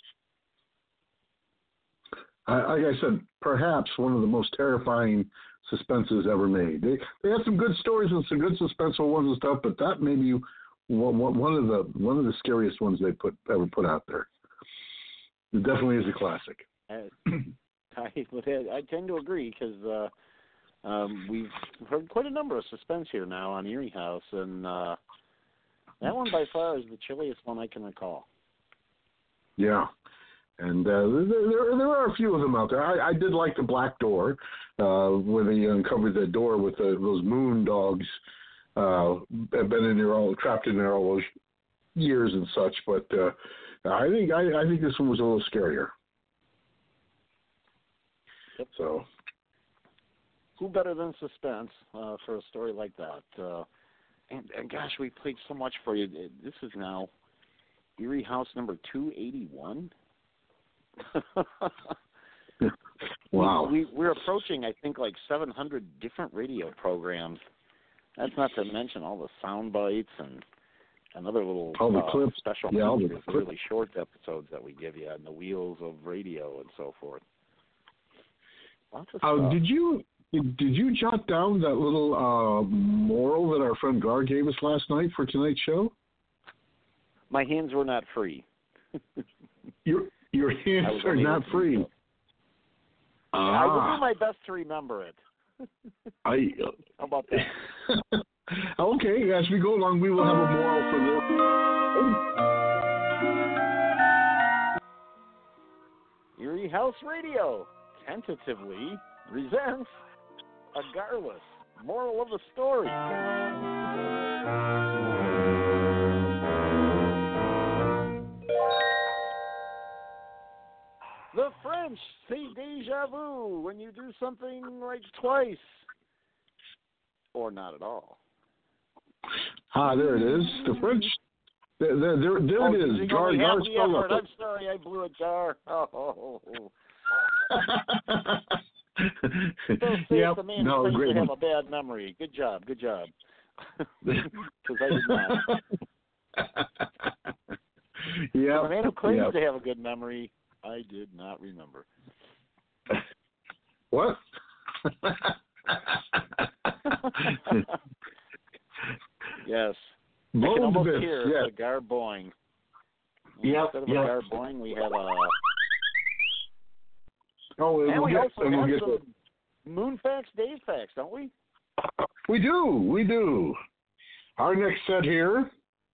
Uh, like I said, perhaps one of the most terrifying suspenses ever made. They they had some good stories and some good suspenseful ones and stuff, but that may be one, one of the one of the scariest ones they put ever put out there. It definitely is a classic. Uh, I, would, I tend to agree because uh, um, we've heard quite a number of suspense here now on Erie House, and uh, that one by far is the chilliest one I can recall. Yeah. And uh, there, there are a few of them out there. I, I did like the Black Door, uh, when they uncovered that door with the, those moon dogs, uh, have been in there all trapped in there all those years and such. But uh, I think I, I think this one was a little scarier. Yep. So, who better than suspense uh, for a story like that? Uh, and, and gosh, we played so much for you. This is now Erie House number two eighty-one. Wow. We, we, we're approaching, I think, like seven hundred different radio programs. That's not to mention all the sound bites and, and other little all the uh, clips. special yeah, all the features, clips. really short episodes that we give you, and the wheels of radio and so forth. Lots of Uh, stuff. did you did you jot down that little uh, moral that our friend Gar gave us last night for tonight's show? My hands were not free. Your your hands are not free. Ah. I will do my best to remember it. I, How about that? Okay, as we go along, we will have a moral for this. Erie House Radio tentatively resents a garless moral of the story. The French say déjà vu when you do something like twice or not at all. Ah, there it is. The French. There, there, there, there oh, it is. You Gar, only Gar, half the spell effort. up. I'm sorry, I blew it, Gar. Oh. Don't say Yep. the man No, claims great to have one. a bad memory. Good job, good job. Because I did not. Yeah. The man who claims yep. to have a good memory, I did not remember. What? Yes. Blow I can the almost bits, hear yeah. the Gar boing. Yep, Instead of yep. a Gar boing, we have a... Oh, and And we'll we get, also and we'll have get some Moon Facts, Dave Facts, don't we? We do, we do. Our next set here.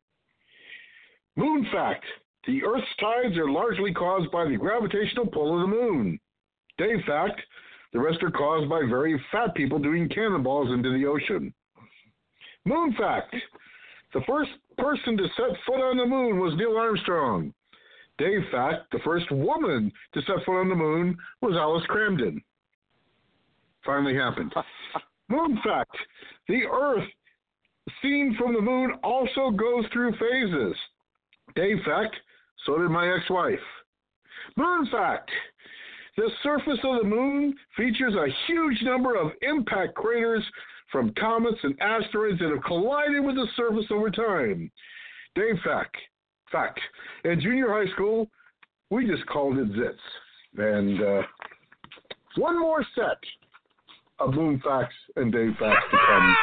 Moon fact. The Earth's tides are largely caused by the gravitational pull of the moon. Dave fact. The rest are caused by very fat people doing cannonballs into the ocean. Moon fact. The first person to set foot on the moon was Neil Armstrong. Dave fact. The first woman to set foot on the moon was Alice Cramden. Finally happened. Moon fact. The Earth, seen from the moon, also goes through phases. Dave fact. So did my ex-wife. Moon fact. The surface of the moon features a huge number of impact craters from comets and asteroids that have collided with the surface over time. Dave fact. Fact. In junior high school, we just called it zits. And uh, one more set a Moon Facts and Dave Facts to come.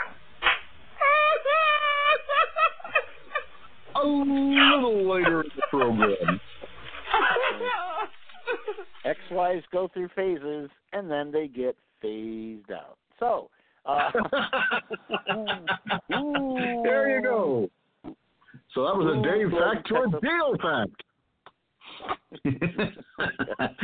A little later in the program. Ex-wives go through phases, and then they get phased out. So, uh, ooh, there you go. So that was a Dave ooh, fact to a Dale fact.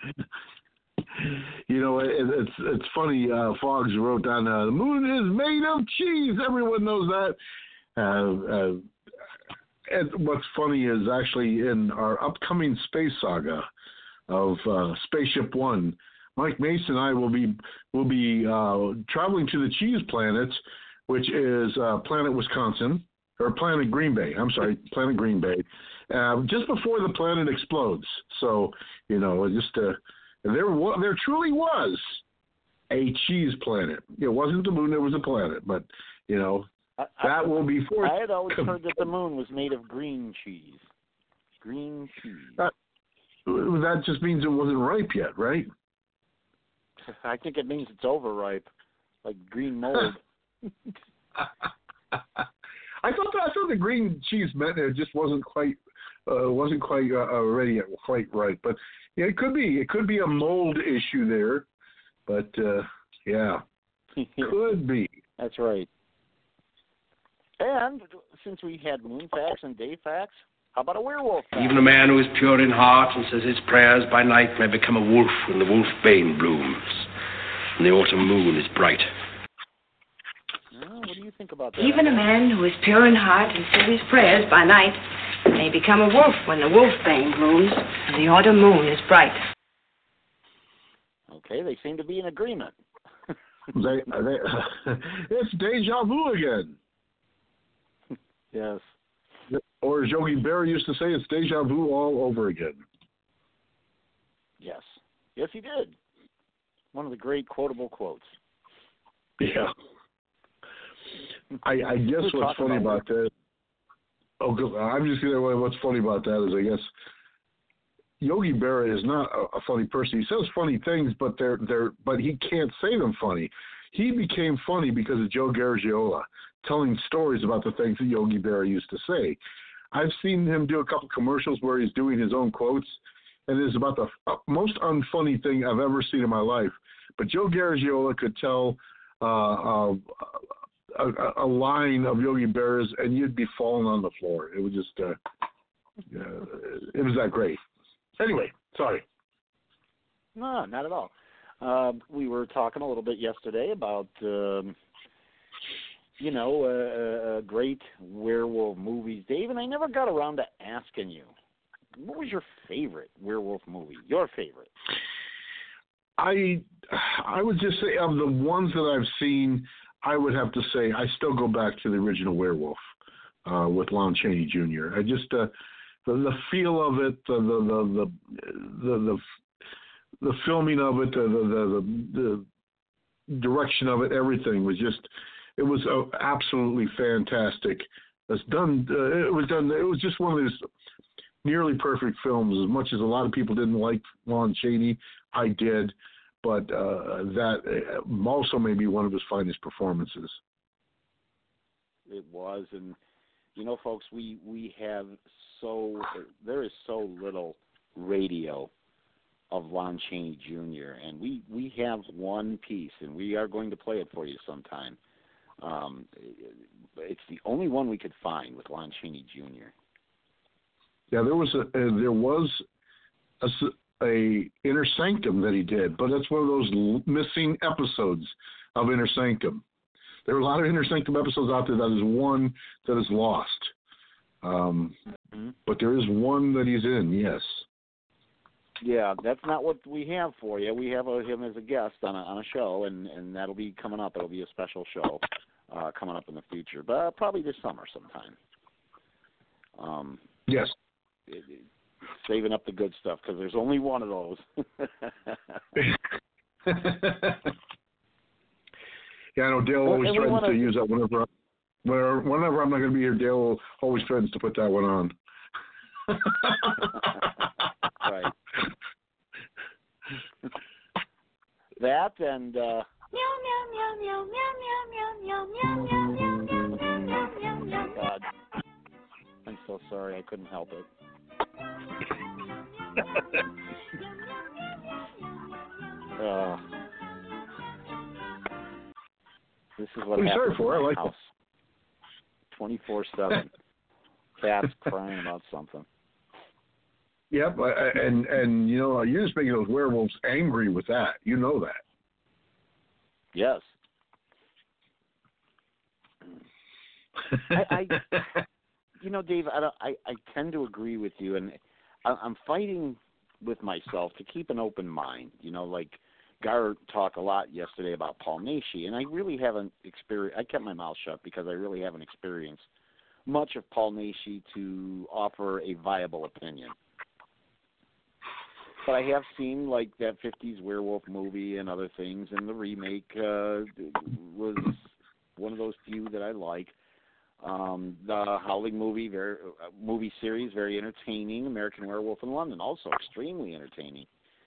You know, it, it's it's funny. Uh, Foggs wrote down, uh, "The moon is made of cheese." Everyone knows that. Uh, uh, and what's funny is actually in our upcoming space saga of uh, Spaceship One, Mike Mason and I will be will be uh, traveling to the Cheese Planet, which is uh, Planet Wisconsin or Planet Green Bay. I'm sorry, Planet Green Bay, uh, just before the planet explodes. So you know, just uh, there wa- there truly was a cheese planet. It wasn't the moon; it was a planet. But you know, I, that I, will be for. I had always heard that the moon was made of green cheese. Green cheese. Uh, that just means it wasn't ripe yet, right? I think it means it's overripe, like green mold. I thought that, I thought the green cheese meant it just wasn't quite uh, wasn't quite uh, ready yet, quite right. But yeah, it could be it could be a mold issue there. But uh, yeah, could be. That's right. And since we had Moon Facts and Day Facts, how about a werewolf fact? Even a man who is pure in heart and says his prayers by night may become a wolf when the wolfbane blooms and the autumn moon is bright. Well, what do you think about that? Even a man who is pure in heart and says his prayers by night may become a wolf when the wolfbane blooms and the autumn moon is bright. Okay, they seem to be in agreement. they, they, it's deja vu again. Yes. Or as Yogi Berra used to say, it's deja vu all over again. Yes. Yes, he did. One of the great quotable quotes. Yeah. I, I guess We're what's funny about, about that. Oh, good. I'm just gonna. What's funny about that is, I guess Yogi Berra is not a, a funny person. He says funny things, but they're they're but he can't say them funny. He became funny because of Joe Garagiola telling stories about the things that Yogi Berra used to say. I've seen him do a couple commercials where he's doing his own quotes, and it's about the most unfunny thing I've ever seen in my life. But Joe Garagiola could tell uh, uh, a, a line of Yogi Berra's, and you'd be falling on the floor. It was just, uh, uh, it was that great. Anyway, sorry. No, not at all. Uh, we were talking a little bit yesterday about, um, you know, uh, uh, great werewolf movies, Dave, and I never got around to asking you, what was your favorite werewolf movie? Your favorite? I, I would just say of the ones that I've seen, I would have to say I still go back to the original Werewolf uh, with Lon Chaney Junior I just uh, the the feel of it, the the the the the, the, the filming of it, the the, the the direction of it, everything was just it was uh, absolutely fantastic. It's done. Uh, it was done. It was just one of those nearly perfect films. As much as a lot of people didn't like Lon Chaney, I did. But uh, that also may be one of his finest performances. It was, and you know, folks, we, we have so there is so little radio of Lon Chaney Junior, and we, we have one piece, and we are going to play it for you sometime. Um, it's the only one we could find with Lon Chaney Junior Yeah, there was a uh, there was a. a Inner Sanctum that he did, but that's one of those l- missing episodes of Inner Sanctum. There are a lot of Inner Sanctum episodes out there. That is one that is lost. Um, mm-hmm. But there is one that he's in, yes. Yeah, that's not what we have for you. We have a, him as a guest on a, on a show, and, and that'll be coming up. It'll be a special show uh, coming up in the future, but uh, probably this summer sometime. Um, yes. It, it, saving up the good stuff because there's only one of those. Yeah, I know Dale well, always threatens wanna... to use that whenever, whenever, whenever I'm not going to be here. Dale always threatens to put that one on. Right. That and uh, God. I'm so sorry. I couldn't help it. uh, this is what I'm happens sorry for in it. I my like house. twenty-four seven. Cats crying about something. Yep, and and you know you're just making those werewolves angry with that. You know that. Yes. I, I, you know, Dave, I, don't, I I tend to agree with you, and I, I'm fighting with myself to keep an open mind. You know, like Gar talked a lot yesterday about Paul Naschy, and I really haven't experienced. I kept my mouth shut because I really haven't experienced much of Paul Naschy to offer a viable opinion. But I have seen like that fifties werewolf movie and other things, and the remake uh, was one of those few that I like. Um, the Howling movie, very, uh, movie series, very entertaining. American Werewolf in London, also extremely entertaining.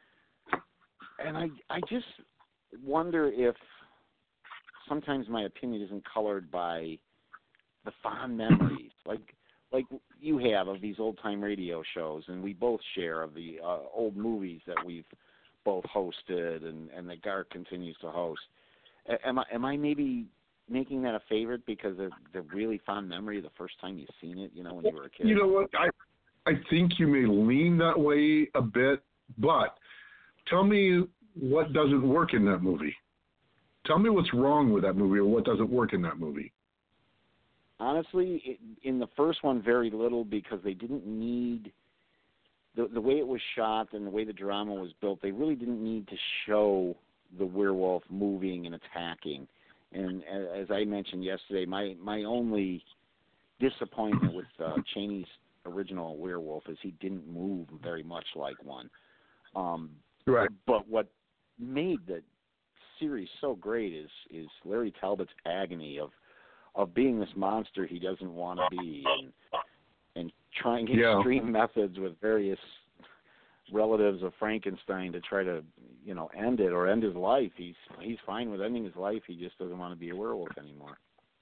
And I, I just wonder if sometimes my opinion isn't colored by the fond memories, like like you have of these old time radio shows, and we both share of the uh, old movies that we've both hosted, and, and that Gar continues to host. A- am I am I maybe making that a favorite because of the really fond memory of the first time you've seen it, you know, when you were a kid? You know what? I I think you may lean that way a bit, but tell me what doesn't work in that movie. Tell me what's wrong with that movie or what doesn't work in that movie. Honestly, it, in the first one, very little, because they didn't need the the way it was shot and the way the drama was built. They really didn't need to show the werewolf moving and attacking. And as I mentioned yesterday, my my only disappointment with uh, Chaney's original werewolf is he didn't move very much like one. Um, right. But what made the series so great is is Larry Talbot's agony of of being this monster he doesn't want to be, and and trying yeah. extreme methods with various relatives of Frankenstein to try to, you know, end it or end his life. He's he's fine with ending his life. He just doesn't want to be a werewolf anymore.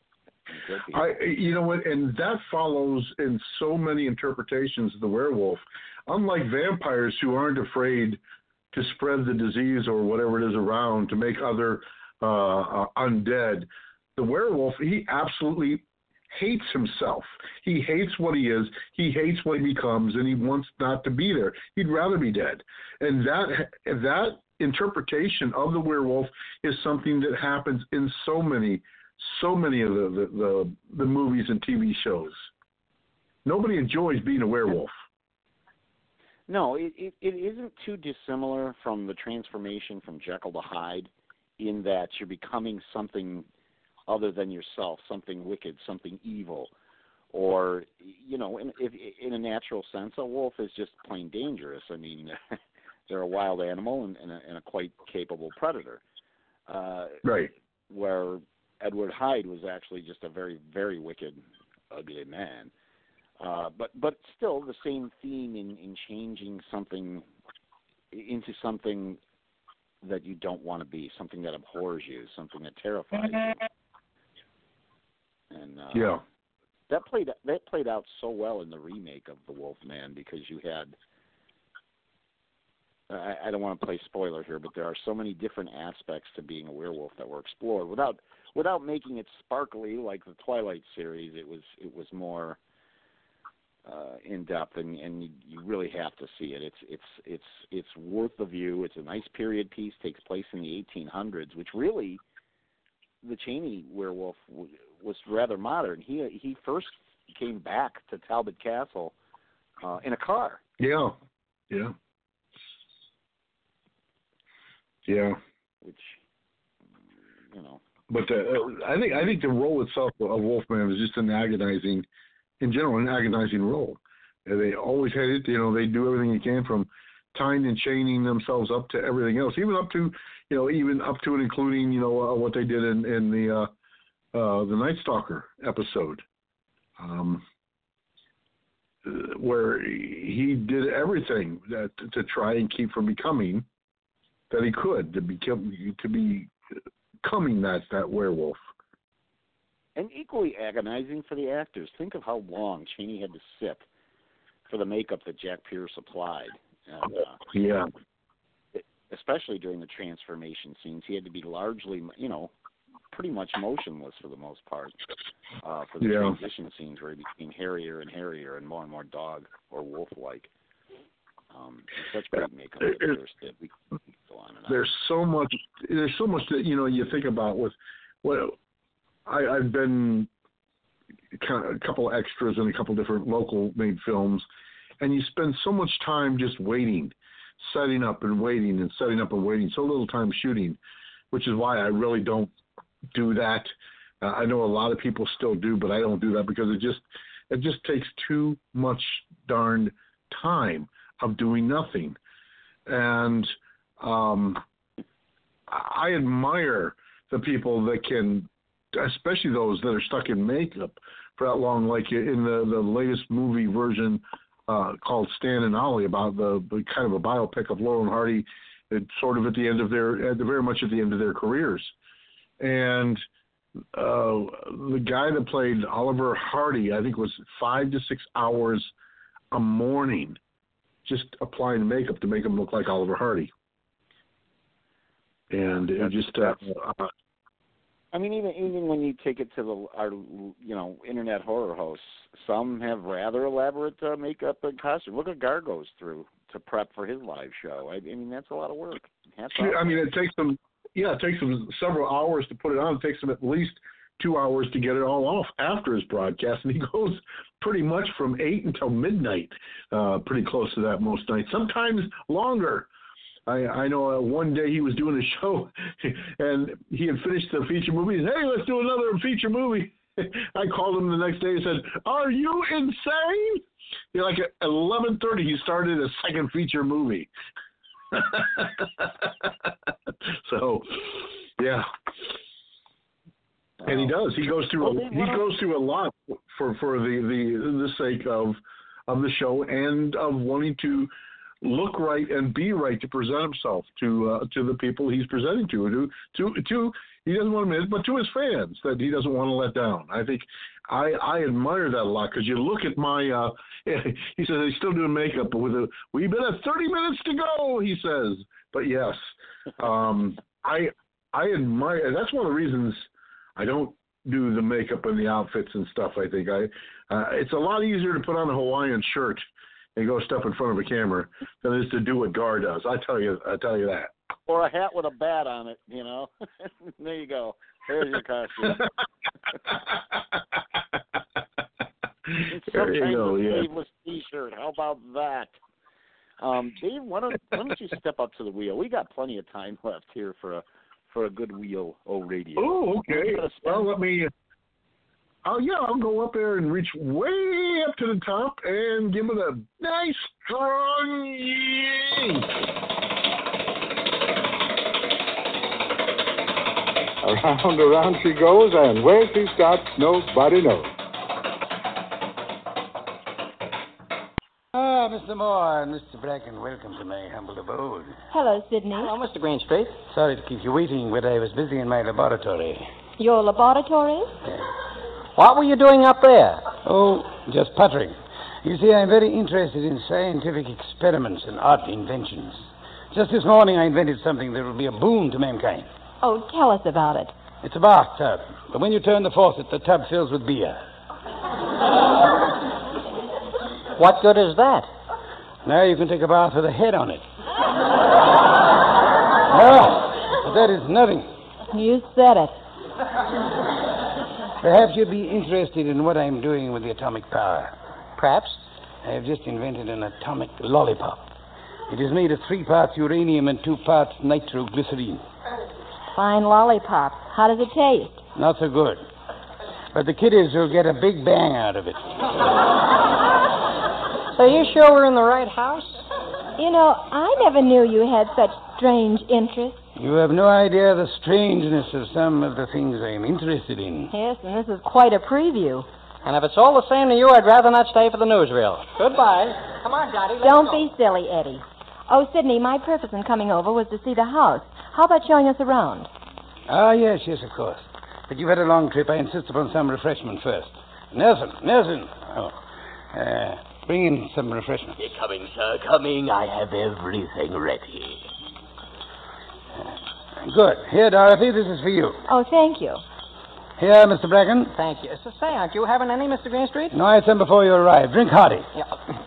I, you know what, and that follows in so many interpretations of the werewolf. Unlike vampires who aren't afraid to spread the disease or whatever it is around to make other uh, uh, undead, the werewolf, he absolutely hates himself. He hates what he is. He hates what he becomes, and he wants not to be there. He'd rather be dead. And that that interpretation of the werewolf is something that happens in so many, so many of the the, the, the movies and T V shows. Nobody enjoys being a werewolf. No, it, it, it isn't too dissimilar from the transformation from Jekyll to Hyde, in that you're becoming something other than yourself, something wicked, something evil, or, you know, in, if, in a natural sense, a wolf is just plain dangerous. I mean, they're a wild animal and, and, a, and a quite capable predator. Uh, right. Where Edward Hyde was actually just a very, very wicked, ugly man. Uh, but but still the same theme in, in changing something into something that you don't want to be, something that abhors you, something that terrifies you. And uh, yeah, that played that played out so well in the remake of The Wolfman, because you had, I, I don't want to play spoiler here, but there are so many different aspects to being a werewolf that were explored without without making it sparkly like the Twilight series. It was it was more uh, in depth, and, and you, you really have to see it. It's it's it's it's worth the view. It's a nice period piece. Takes place in the eighteen hundreds, which really, the Chaney werewolf w- was rather modern. He he first came back to Talbot Castle uh, in a car. Yeah, yeah, yeah. Which, you know. But uh, I think I think the role itself of Wolfman is just an agonizing, in general, an agonizing role. And they always had it. You know, they do everything they can, from tying and chaining themselves up to everything else, even up to, you know, even up to and including, you know, uh, what they did in, in the uh, uh, the Night Stalker episode, um, where he did everything that, to try and keep from becoming that he could to become to be becoming that that werewolf. And equally agonizing for the actors. Think of how long Chaney had to sit for the makeup that Jack Pierce applied. And, uh, yeah. Especially during the transformation scenes, he had to be largely, you know, pretty much motionless for the most part. Uh, for the yeah. transition scenes where he became hairier and hairier and more and more dog or wolf-like. Um, such great makeup that Pierce did. We can go on and on. There's so much. There's so much that you know you think about with what I, I've been kind of a couple of extras in a couple different local made films, and you spend so much time just waiting, setting up and waiting and setting up and waiting. So little time shooting, which is why I really don't do that. Uh, I know a lot of people still do, but I don't do that because it just it just takes too much darn time of doing nothing. And um, I admire the people that can, especially those that are stuck in makeup for that long, like in the, the latest movie version uh, called Stan and Ollie, about the, the kind of a biopic of Laurel and Hardy, it's sort of at the end of their, at the, very much at the end of their careers. And uh, the guy that played Oliver Hardy, I think, was five to six hours a morning just applying makeup to make him look like Oliver Hardy. And it just, uh, uh, I mean, even even when you take it to the our you know internet horror hosts, some have rather elaborate uh, makeup and costume. Look at Gar goes through to prep for his live show. I, I mean, that's a lot of work. Hats off. I mean, it takes them, yeah, it takes them several hours to put it on. It takes them at least two hours to get it all off after his broadcast, and he goes pretty much from eight until midnight, uh, pretty close to that most nights, sometimes longer. I, I know uh, one day he was doing a show, and he had finished the feature movie, and, hey, let's do another feature movie. I called him the next day and said, are you insane? You know, like at eleven thirty, he started a second feature movie. So, yeah. And he does. He goes through. A, he goes through a lot for, for the, the the sake of of the show and of wanting to look right and be right to present himself to uh, to the people he's presenting to. To to to he doesn't want to admit, but to his fans that he doesn't want to let down. I think I I admire that a lot because you look at my. Uh, he says he's still doing makeup, but with a we've been at thirty minutes to go. He says, but yes, um, I I admire. That's one of the reasons I don't do the makeup and the outfits and stuff. I think I, uh, it's a lot easier to put on a Hawaiian shirt and go step in front of a camera than it is to do what Gar does. I tell you, I tell you that. Or a hat with a bat on it, you know. There you go. There's your costume. There you go. A Yeah. sleeveless T-shirt. How about that? Um, Dave, why don't, why don't you step up to the wheel? We got plenty of time left here for a. For a good wheel o radio. Oh, okay. Well, let me. Oh, yeah, I'll go up there and reach way up to the top and give it a nice strong yank. Around, around she goes, and where she stops, nobody knows. Ah, Mister Moore and Mister Bracken, welcome to my humble abode. Hello, Sidney. Hello, Mister Greenstreet. Sorry to keep you waiting, but I was busy in my laboratory. Your laboratory? Yeah. What were you doing up there? Oh, just puttering. You see, I'm very interested in scientific experiments and art inventions. Just this morning, I invented something that will be a boon to mankind. Oh, tell us about it. It's a bathtub, but when you turn the faucet, the tub fills with beer. What good is that? Now you can take a bath with a head on it. No, but that is nothing. You said it. Perhaps you'd be interested in what I'm doing with the atomic power. Perhaps. I have just invented an atomic lollipop. It is made of three parts uranium and two parts nitroglycerine. Fine lollipop. How does it taste? Not so good. But the kiddies will get a big bang out of it. So you sure we're in the right house? You know, I never knew you had such strange interests. You have no idea the strangeness of some of the things I'm interested in. Yes, and this is quite a preview. And if it's all the same to you, I'd rather not stay for the newsreel. Goodbye. Come on, Daddy. let's Don't go. be silly, Eddie. Oh, Sidney, my purpose in coming over was to see the house. How about showing us around? Ah, yes, yes, of course. But you've had a long trip. I insist upon some refreshment first. Nelson, Nelson. Oh, uh, bring in some refreshment. You're coming, sir, coming. I have everything ready. Good. Here, Dorothy, this is for you. Oh, thank you. Here, Mister Bracken. Thank you. So, say, aren't you having any, Mister Greenstreet? No, I had some before you arrived. Drink hearty. Yeah.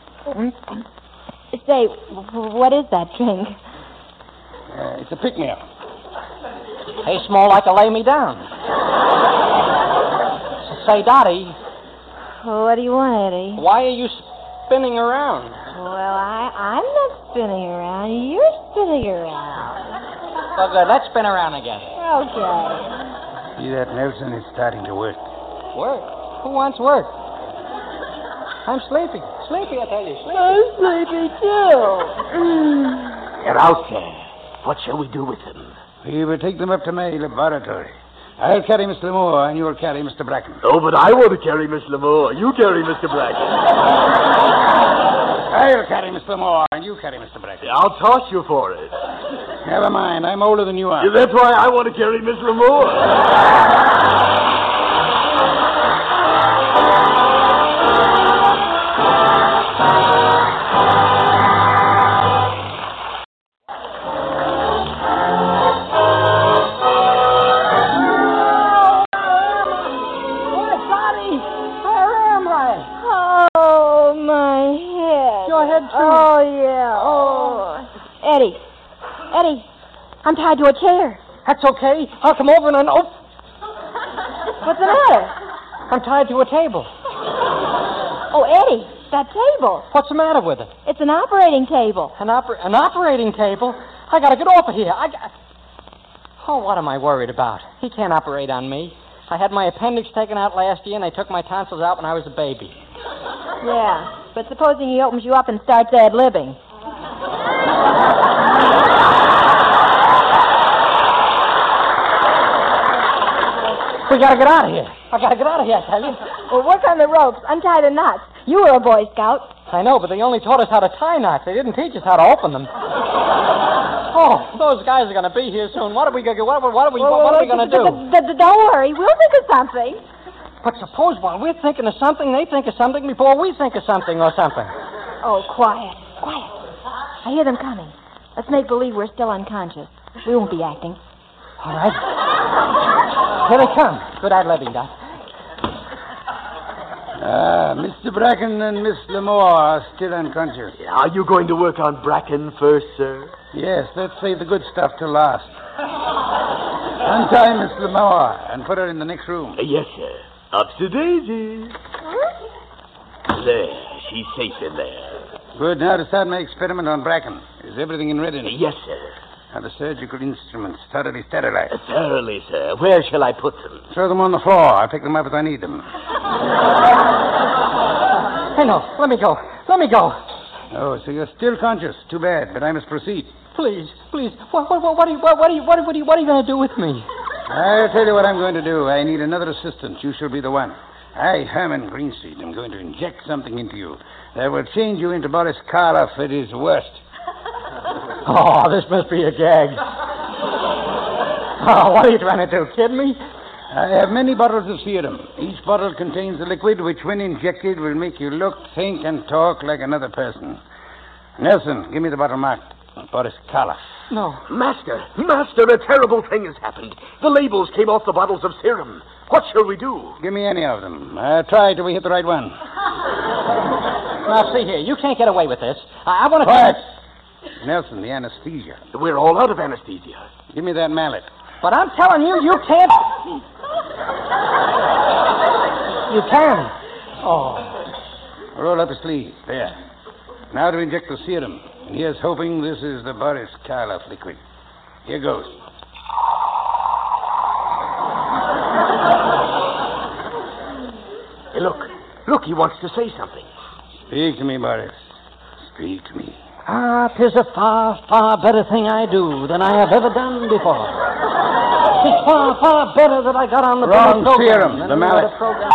Say, w- what is that drink? Uh, it's a pick-me-up. Tastes more like a lay me down. Say, Dottie. What do you want, Eddie? Why are you spinning around? Well, I, I'm not spinning around. You're spinning around. Well, good. Let's spin around again. Okay. See, that Nelson is starting to work. Work? Who wants work? I'm sleepy. Sleepy, I tell you. Sleepy. I'm sleepy, too. They're out there. What shall we do with them? We will take them up to my laboratory. I'll carry Miss Lamore, and you'll carry Mister Bracken. Oh, but I want to carry Miss Lamore. You carry Mister Bracken. I'll carry Miss Lamore, and you carry Mister Bracken. I'll toss you for it. Never mind. I'm older than you are. Yeah, that's why I want to carry Miss Lamore. Oh, yeah. Oh. Eddie. Eddie, I'm tied to a chair. That's okay. I'll come over and... Un- oh. What's the matter? I'm tied to a table. Oh, Eddie, that table. What's the matter with it? It's an operating table. An, oper- an operating table? I gotta get off of here. I got... Oh, what am I worried about? He can't operate on me. I had my appendix taken out last year, and they took my tonsils out when I was a baby. Yeah. But supposing he opens you up and starts ad-libbing. We gotta get out of here. I gotta get out of here, I tell you. Well, work on the ropes. Untie the knots. You were a Boy Scout. I know, but they only taught us how to tie knots. They didn't teach us how to open them. Oh, those guys are gonna be here soon. What are we gonna what, what are we well, what well, are we gonna do? D- d- d- don't worry. We'll think of something. But suppose while we're thinking of something, they think of something before we think of something or something. Oh, quiet. Quiet. I hear them coming. Let's make believe we're still unconscious. We won't be acting. All right. Here they come. Good ad-libbing, Doc. Ah, Mister Bracken and Miss Lamore are still unconscious. Are you going to work on Bracken first, sir? Yes, let's save the good stuff till last. Untie Miss Lamore and put her in the next room. Uh, yes, sir. Up to Daisy. There, she's safe in there. Good. Now to start my experiment on Bracken. Is everything in readiness? Uh, yes, sir. Are the surgical instruments thoroughly sterilized? Uh, thoroughly, sir. Where shall I put them? Throw them on the floor. I'll pick them up as I need them. Hey, no. Let me go. Let me go. Oh, so you're still conscious. Too bad, but I must proceed. Please, please. What, what, what, what are you, what, what are you, what, what are you, what are you going to do with me? I'll tell you what I'm going to do. I need another assistant. You shall be the one. I, Herman Greenstreet, am going to inject something into you that will change you into Boris Karloff at his worst. Oh, this must be a gag. Oh, what are you trying to do, kid me? I have many bottles of serum. Each bottle contains a liquid which, when injected, will make you look, think, and talk like another person. Nelson, give me the bottle marked Boris Karloff. No. Master, Master, a terrible thing has happened. The labels came off the bottles of serum. What shall we do? Give me any of them. Uh, try till we hit the right one. Now, see here. You can't get away with this. I, I want to... Quiet. Nelson, the anesthesia. We're all out of anesthesia. Give me that mallet. But I'm telling you, you can't... You can. Oh. Roll up the sleeve. There. Now to inject the serum. And here's hoping this is the Boris Karloff liquid. Here goes. Hey, look. Look, he wants to say something. Speak to me, Boris. Speak to me. Ah, 'tis a far, far better thing I do than I have ever done before. 'Tis far, far better that I got on the Wrong program serum, than the any mallet. other program.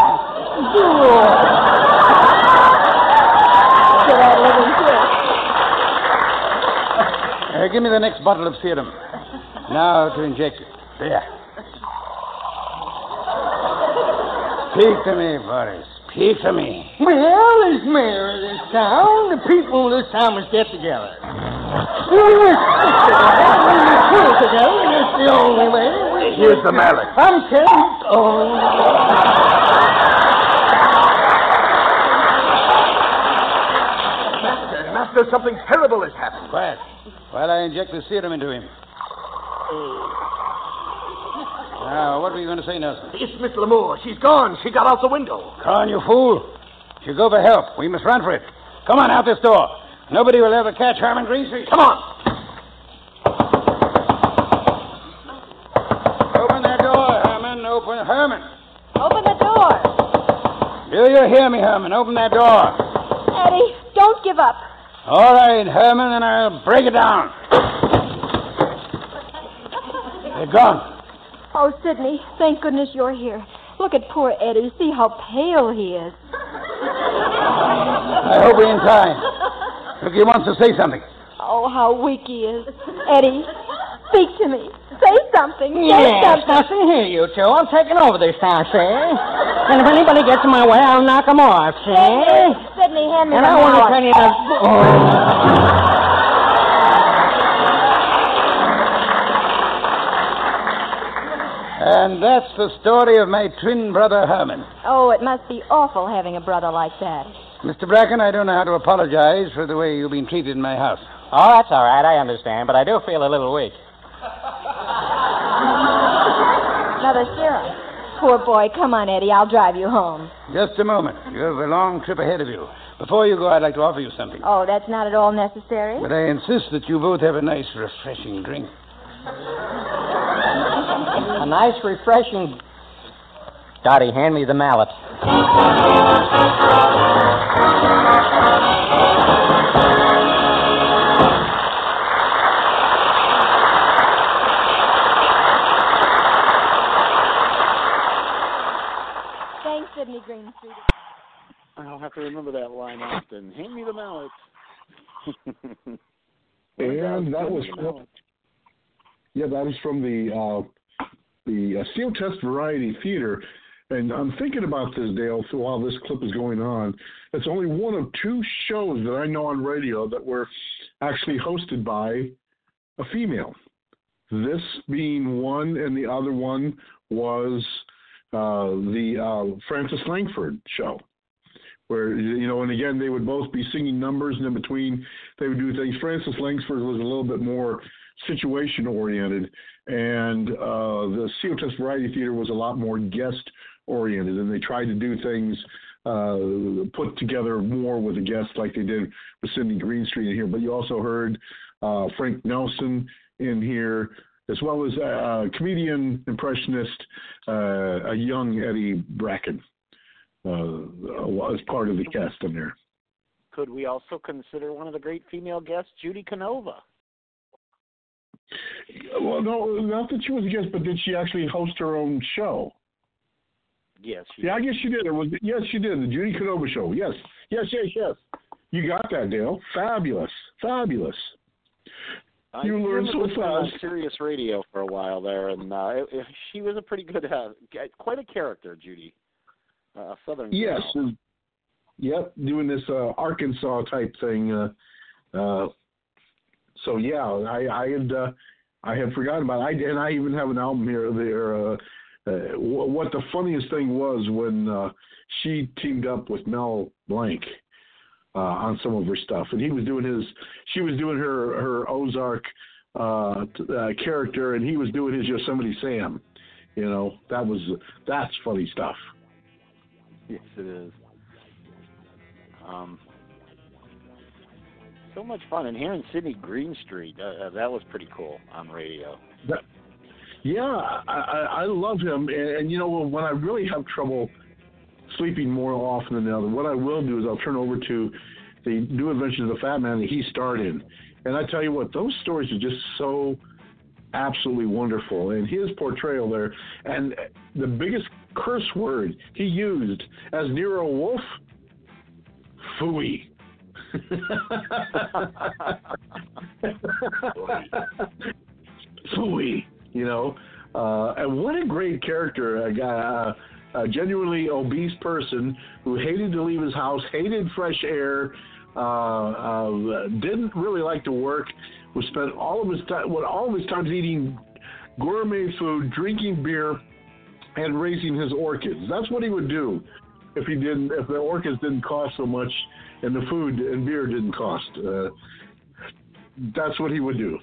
Uh, give me the next bottle of serum. Now to inject it. There. Speak to me, Boris. Speak to me. Well, as mayor of this town, the people of this town must get together. We must pull together. That's the only way. Here's the mallet. I'm telling you. Oh. Master, Master, something terrible has happened. Quiet. While I inject the serum into him. Now, what were you going to say, Nelson? It's Miss Lamore. She's gone. She got out the window. Con, you fool. She'll go for help. We must run for it. Come on out this door. Nobody will ever catch Herman Greenstreet. Come on. Open that door, Herman. Open, Herman. Open the door. Do you hear me, Herman? Open that door. Eddie, don't give up. All right, Herman, and I'll break it down. They're gone. Oh, Sidney, thank goodness you're here. Look at poor Eddie. See how pale he is. I hope we're in time. Look, he wants to say something. Oh, how weak he is. Eddie, speak to me. Say something. Say Yes, something. listen here, you two. I'm taking over this town, see? And if anybody gets in my way, I'll knock them off, see? Sidney, Sidney, hand me And the I want to mallet. tell you that... Oh. And that's the story of my twin brother, Herman. Oh, it must be awful having a brother like that. Mister Bracken, I don't know how to apologize for the way you've been treated in my house. Oh, that's all right. I understand, but I do feel a little weak. Another serum. Poor boy. Come on, Eddie. I'll drive you home. Just a moment. You have a long trip ahead of you. Before you go, I'd like to offer you something. Oh, that's not at all necessary? But I insist that you both have a nice, refreshing drink. A nice, refreshing... Dottie, hand me the mallet. Thanks, Sidney Greenstreet. I'll have to remember that line often. Hand me the mallet. And that was from, yeah, that was from the uh, the uh, Steel Test Variety Theater. And I'm thinking about this, Dale, so while this clip is going on. It's only one of two shows that I know on radio that were actually hosted by a female. This being one, and the other one was uh, the uh, Frances Langford show, where, you know, and again, they would both be singing numbers, and in between, they would do things. Frances Langford was a little bit more situation-oriented, and uh, the Steel Test Variety Theater was a lot more guest-oriented, and they tried to do things uh, put together more with a guest like they did with Sidney Greenstreet in here. But you also heard uh, Frank Nelson in here, as well as a, a comedian, impressionist, uh, a young Eddie Bracken. Uh, as part of the cast in there. Could we also consider one of the great female guests, Judy Canova? Well, no, not that she was a guest, but did she actually host her own show? Yes. She yeah, did. I guess she did. It was yes, she did. The Judy Canova show. Yes, yes, yes, yes. You got that, Dale. Fabulous, fabulous. Uh, you learned so fast. On Sirius Radio for a while there, and uh, it, it, she was a pretty good, uh, quite a character, Judy. Uh, Southern. Yes. Girl. Yep. Doing this uh, Arkansas type thing. Uh, uh, so yeah, I, I had uh, I had forgotten about it. I, and I even have an album here. There. Uh, uh, what the funniest thing was when uh, she teamed up with Mel Blanc uh, on some of her stuff, and he was doing his. She was doing her her Ozark uh, uh, character, and he was doing his Yosemite Sam. You know, that was that's funny stuff. Yes, it is. Um, so much fun. And hearing Sidney Greenstreet, uh, that was pretty cool on radio. That, yeah, I, I, I love him. And, and, you know, when I really have trouble sleeping more often than the other, what I will do is I'll turn over to the New Adventures of the Fat Man that he starred in. And I tell you what, those stories are just so absolutely wonderful. And his portrayal there, and the biggest curse word he used as Nero Wolfe, phooey. Phooey, you know. Uh, and what a great character. A guy, uh, a genuinely obese person who hated to leave his house, hated fresh air, uh, uh, didn't really like to work, would spend all of his time, well, all of his time eating gourmet food, drinking beer, and raising his orchids. That's what he would do if he didn't, if the orchids didn't cost so much, and the food and beer didn't cost. Uh, that's what he would do.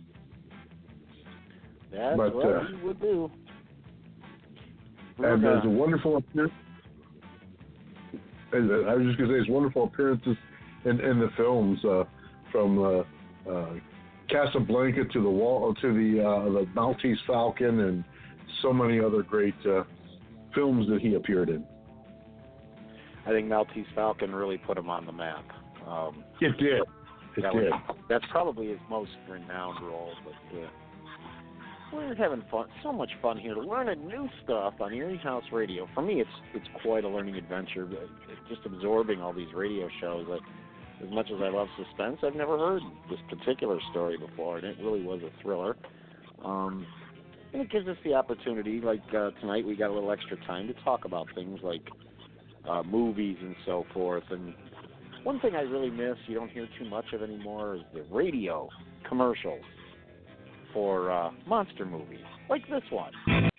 That's but, what uh, he would do. And Okay. there's a wonderful appearance. And I was just going to say, there's wonderful appearances in, in the films, uh, from uh, uh, Casablanca to the wall to the uh, the Maltese Falcon, and so many other great uh, films that he appeared in. I think Maltese Falcon really put him on the map. Um, It did. It that did. Was, that's probably his most renowned role. But uh, we're having fun, so much fun here, learning new stuff on Erie House Radio. For me, it's it's quite a learning adventure. But just absorbing all these radio shows. I, as much as I love suspense, I've never heard this particular story before, and it really was a thriller. Um, and it gives us the opportunity, like uh, tonight, we got a little extra time to talk about things like uh, movies and so forth. And one thing I really miss, you don't hear too much of anymore, is the radio commercials for uh, monster movies, like this one.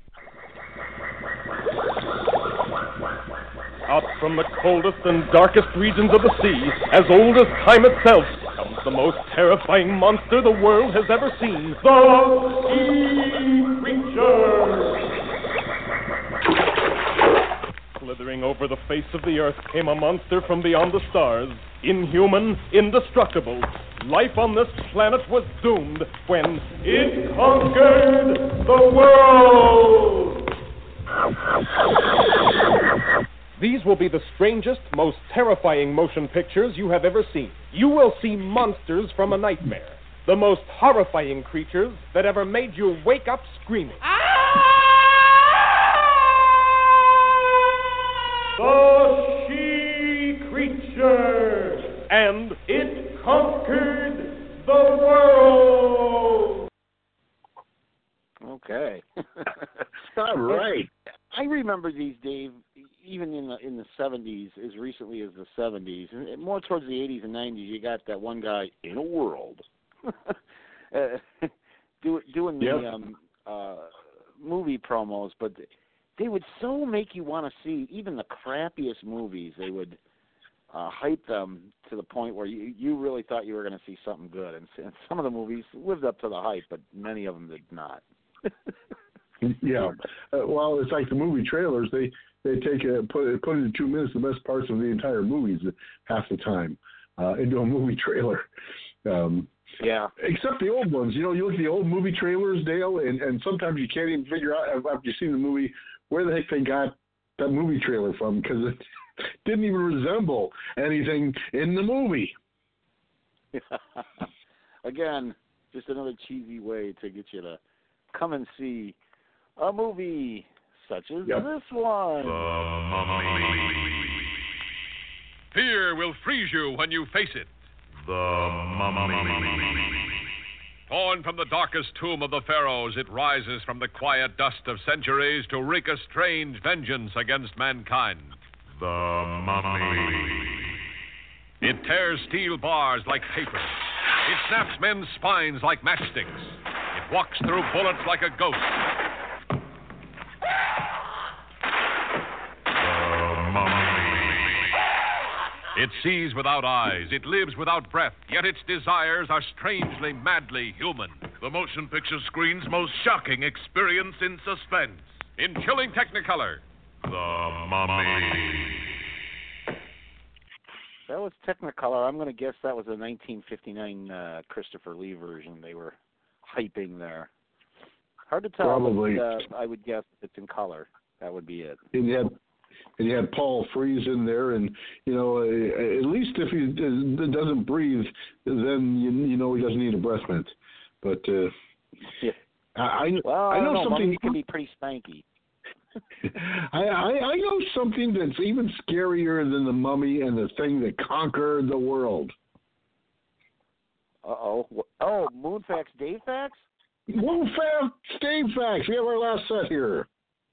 Out from the coldest and darkest regions of the sea, as old as time itself, comes the most terrifying monster the world has ever seen, the Sea Creature! Slithering over the face of the earth came a monster from beyond the stars, inhuman, indestructible. Life on this planet was doomed when it conquered the world! These will be the strangest, most terrifying motion pictures you have ever seen. You will see monsters from a nightmare. The most horrifying creatures that ever made you wake up screaming. The She Creature! And it conquered the world! Okay. All right. I remember these, Dave, even in the in the seventies, as recently as the seventies, and more towards the eighties and nineties. You got that one guy in a world, uh, do, doing the Yep. um, uh, movie promos, but they would so make you want to see even the crappiest movies. They would uh, hype them to the point where you you really thought you were going to see something good, and, and some of the movies lived up to the hype, but many of them did not. Yeah. Uh, well, it's like the movie trailers. They they take a, put put into two minutes the best parts of the entire movies half the time uh, into a movie trailer. Um, yeah. Except the old ones. You know, you look at the old movie trailers, Dale, and, and sometimes you can't even figure out after you've seen the movie where the heck they got that movie trailer from, because it didn't even resemble anything in the movie. Again, just another cheesy way to get you to come and see a movie such as Yep. this one. Fear will freeze you when you face it. The Mummy. Torn from the darkest tomb of the pharaohs, it rises from the quiet dust of centuries to wreak a strange vengeance against mankind. The Mummy. It tears steel bars like paper. It snaps men's spines like matchsticks. It walks through bullets like a ghost. The Mummy. It sees without eyes. It lives without breath. Yet its desires are strangely, madly human. The motion picture screen's most shocking experience in suspense. In chilling Technicolor, The Mummy. That was Technicolor. I'm going to guess that was a nineteen fifty-nine uh, Christopher Lee version they were hyping there. Hard to tell. Probably. But, uh, I would guess it's in color. That would be it. And you had, and you had Paul Frees in there, and you know, uh, at least if he uh, doesn't breathe, then you, you know he doesn't need a breath mint. But uh, yeah. I, I, well, I know know, something. Mummy can be pretty spanky. I, I I know something that's even scarier than the Mummy and the thing that conquered the world. Uh oh. Oh, Moonfax Dayfax? Moon Fact, Dave Facts. We have our last set here.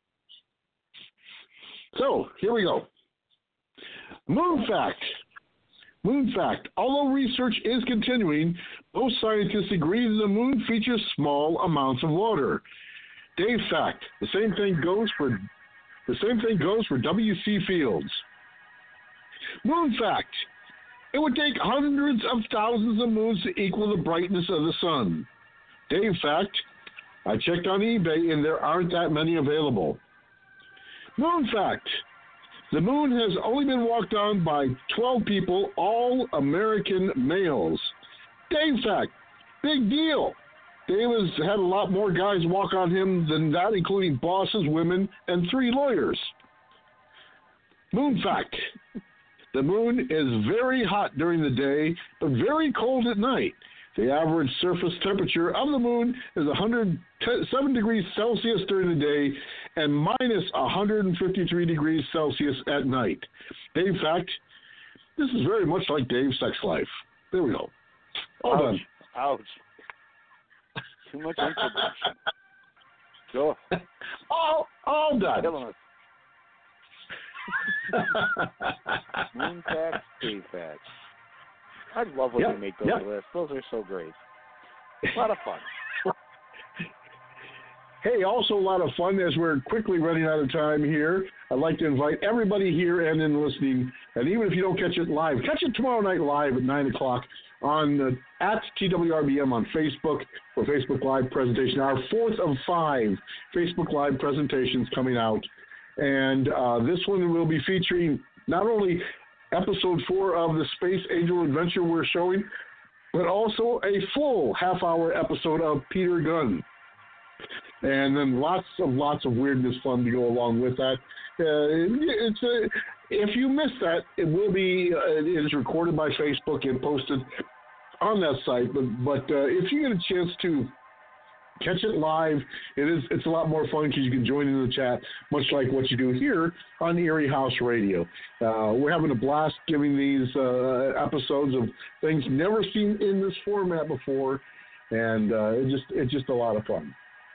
So, here we go. Moon Fact. Moon Fact. Although research is continuing, most scientists agree that the moon features small amounts of water. Dave Fact. The same thing goes for the same thing goes for W C Fields. Moon Fact. It would take hundreds of thousands of moons to equal the brightness of the sun. Dave Fact. I checked on eBay and there aren't that many available. Moon Fact. The moon has only been walked on by twelve people, all American males. Dave Fact. Big deal. Dave has had a lot more guys walk on him than that, including bosses, women, and three lawyers. Moon Fact. The moon is very hot during the day, but very cold at night. The average surface temperature of the moon is one hundred seven degrees Celsius during the day and minus one hundred fifty-three degrees Celsius at night. Dave Fact. This is very much like Dave's sex life. There we go. All Ouch. done. Ouch. Too much introduction. Go. all, all done. Killing us. Moon Facts, Dave Facts. I love when Yep, you make those yep. lists. Those are so great. A lot of fun. Hey, also a lot of fun as we're quickly running out of time here. I'd like to invite everybody here and in listening, and even if you don't catch it live, catch it tomorrow night live at nine o'clock on uh, at T W R B M on Facebook for Facebook Live presentation. Our fourth of five Facebook Live presentations coming out. And uh, this one will be featuring not only episode four of the Space Angel Adventure we're showing, but also a full half-hour episode of Peter Gunn. And then lots of lots of weirdness fun to go along with that. Uh, it's a, if you missed that, it will be uh, it is recorded by Facebook and posted on that site. But but uh, if you get a chance to catch it live, it is it's a lot more fun because you can join in the chat, much like what you do here on Erie House Radio. Uh, we're having a blast giving these uh, episodes of things never seen in this format before, and uh, it just it's just a lot of fun.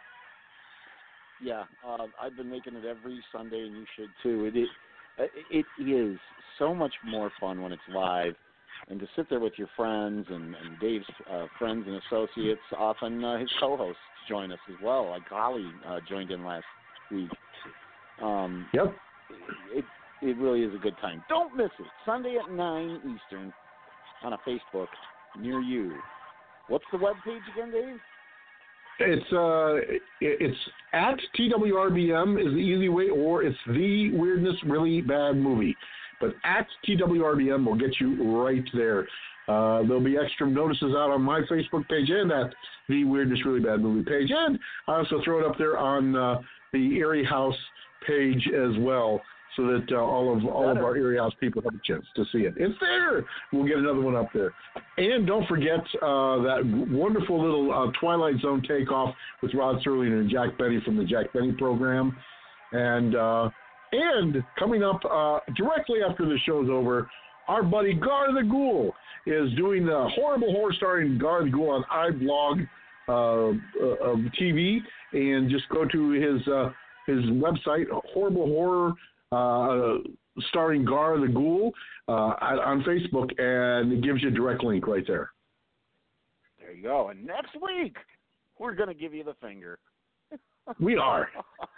Yeah, uh, I've been making it every Sunday, and you should too. It, it it is so much more fun when it's live, and to sit there with your friends and, and Dave's uh, friends and associates. Often uh, his co-hosts join us as well. Like Holly uh, joined in last week. Um, yep. It it really is a good time. Don't miss it. Sunday at nine Eastern on a Facebook near you. What's the web page again, Dave? It's uh, it's at T W R B M is the easy way, or it's The Weirdness Really Bad Movie. But at T W R B M will get you right there. Uh, there'll be extra notices out on my Facebook page and at The Weirdness Really Bad Movie page. And I also throw it up there on uh, the Erie House page as well, so that uh, all of all of our Erie House people have a chance to see it. It's there. We'll get another one up there. And don't forget uh, that wonderful little uh, Twilight Zone takeoff with Rod Serling and Jack Benny from the Jack Benny program. And uh, and coming up uh, directly after the show's over, our buddy Gar the Ghoul is doing the Horrible Horror starring Gar the Ghoul on iBlog uh, uh, of T V. And just go to his uh, his website, Horrible Horror Uh, starring Gar the Ghoul uh, on Facebook, and it gives you a direct link right there. There you go. And next week, we're going to give you the finger. We are.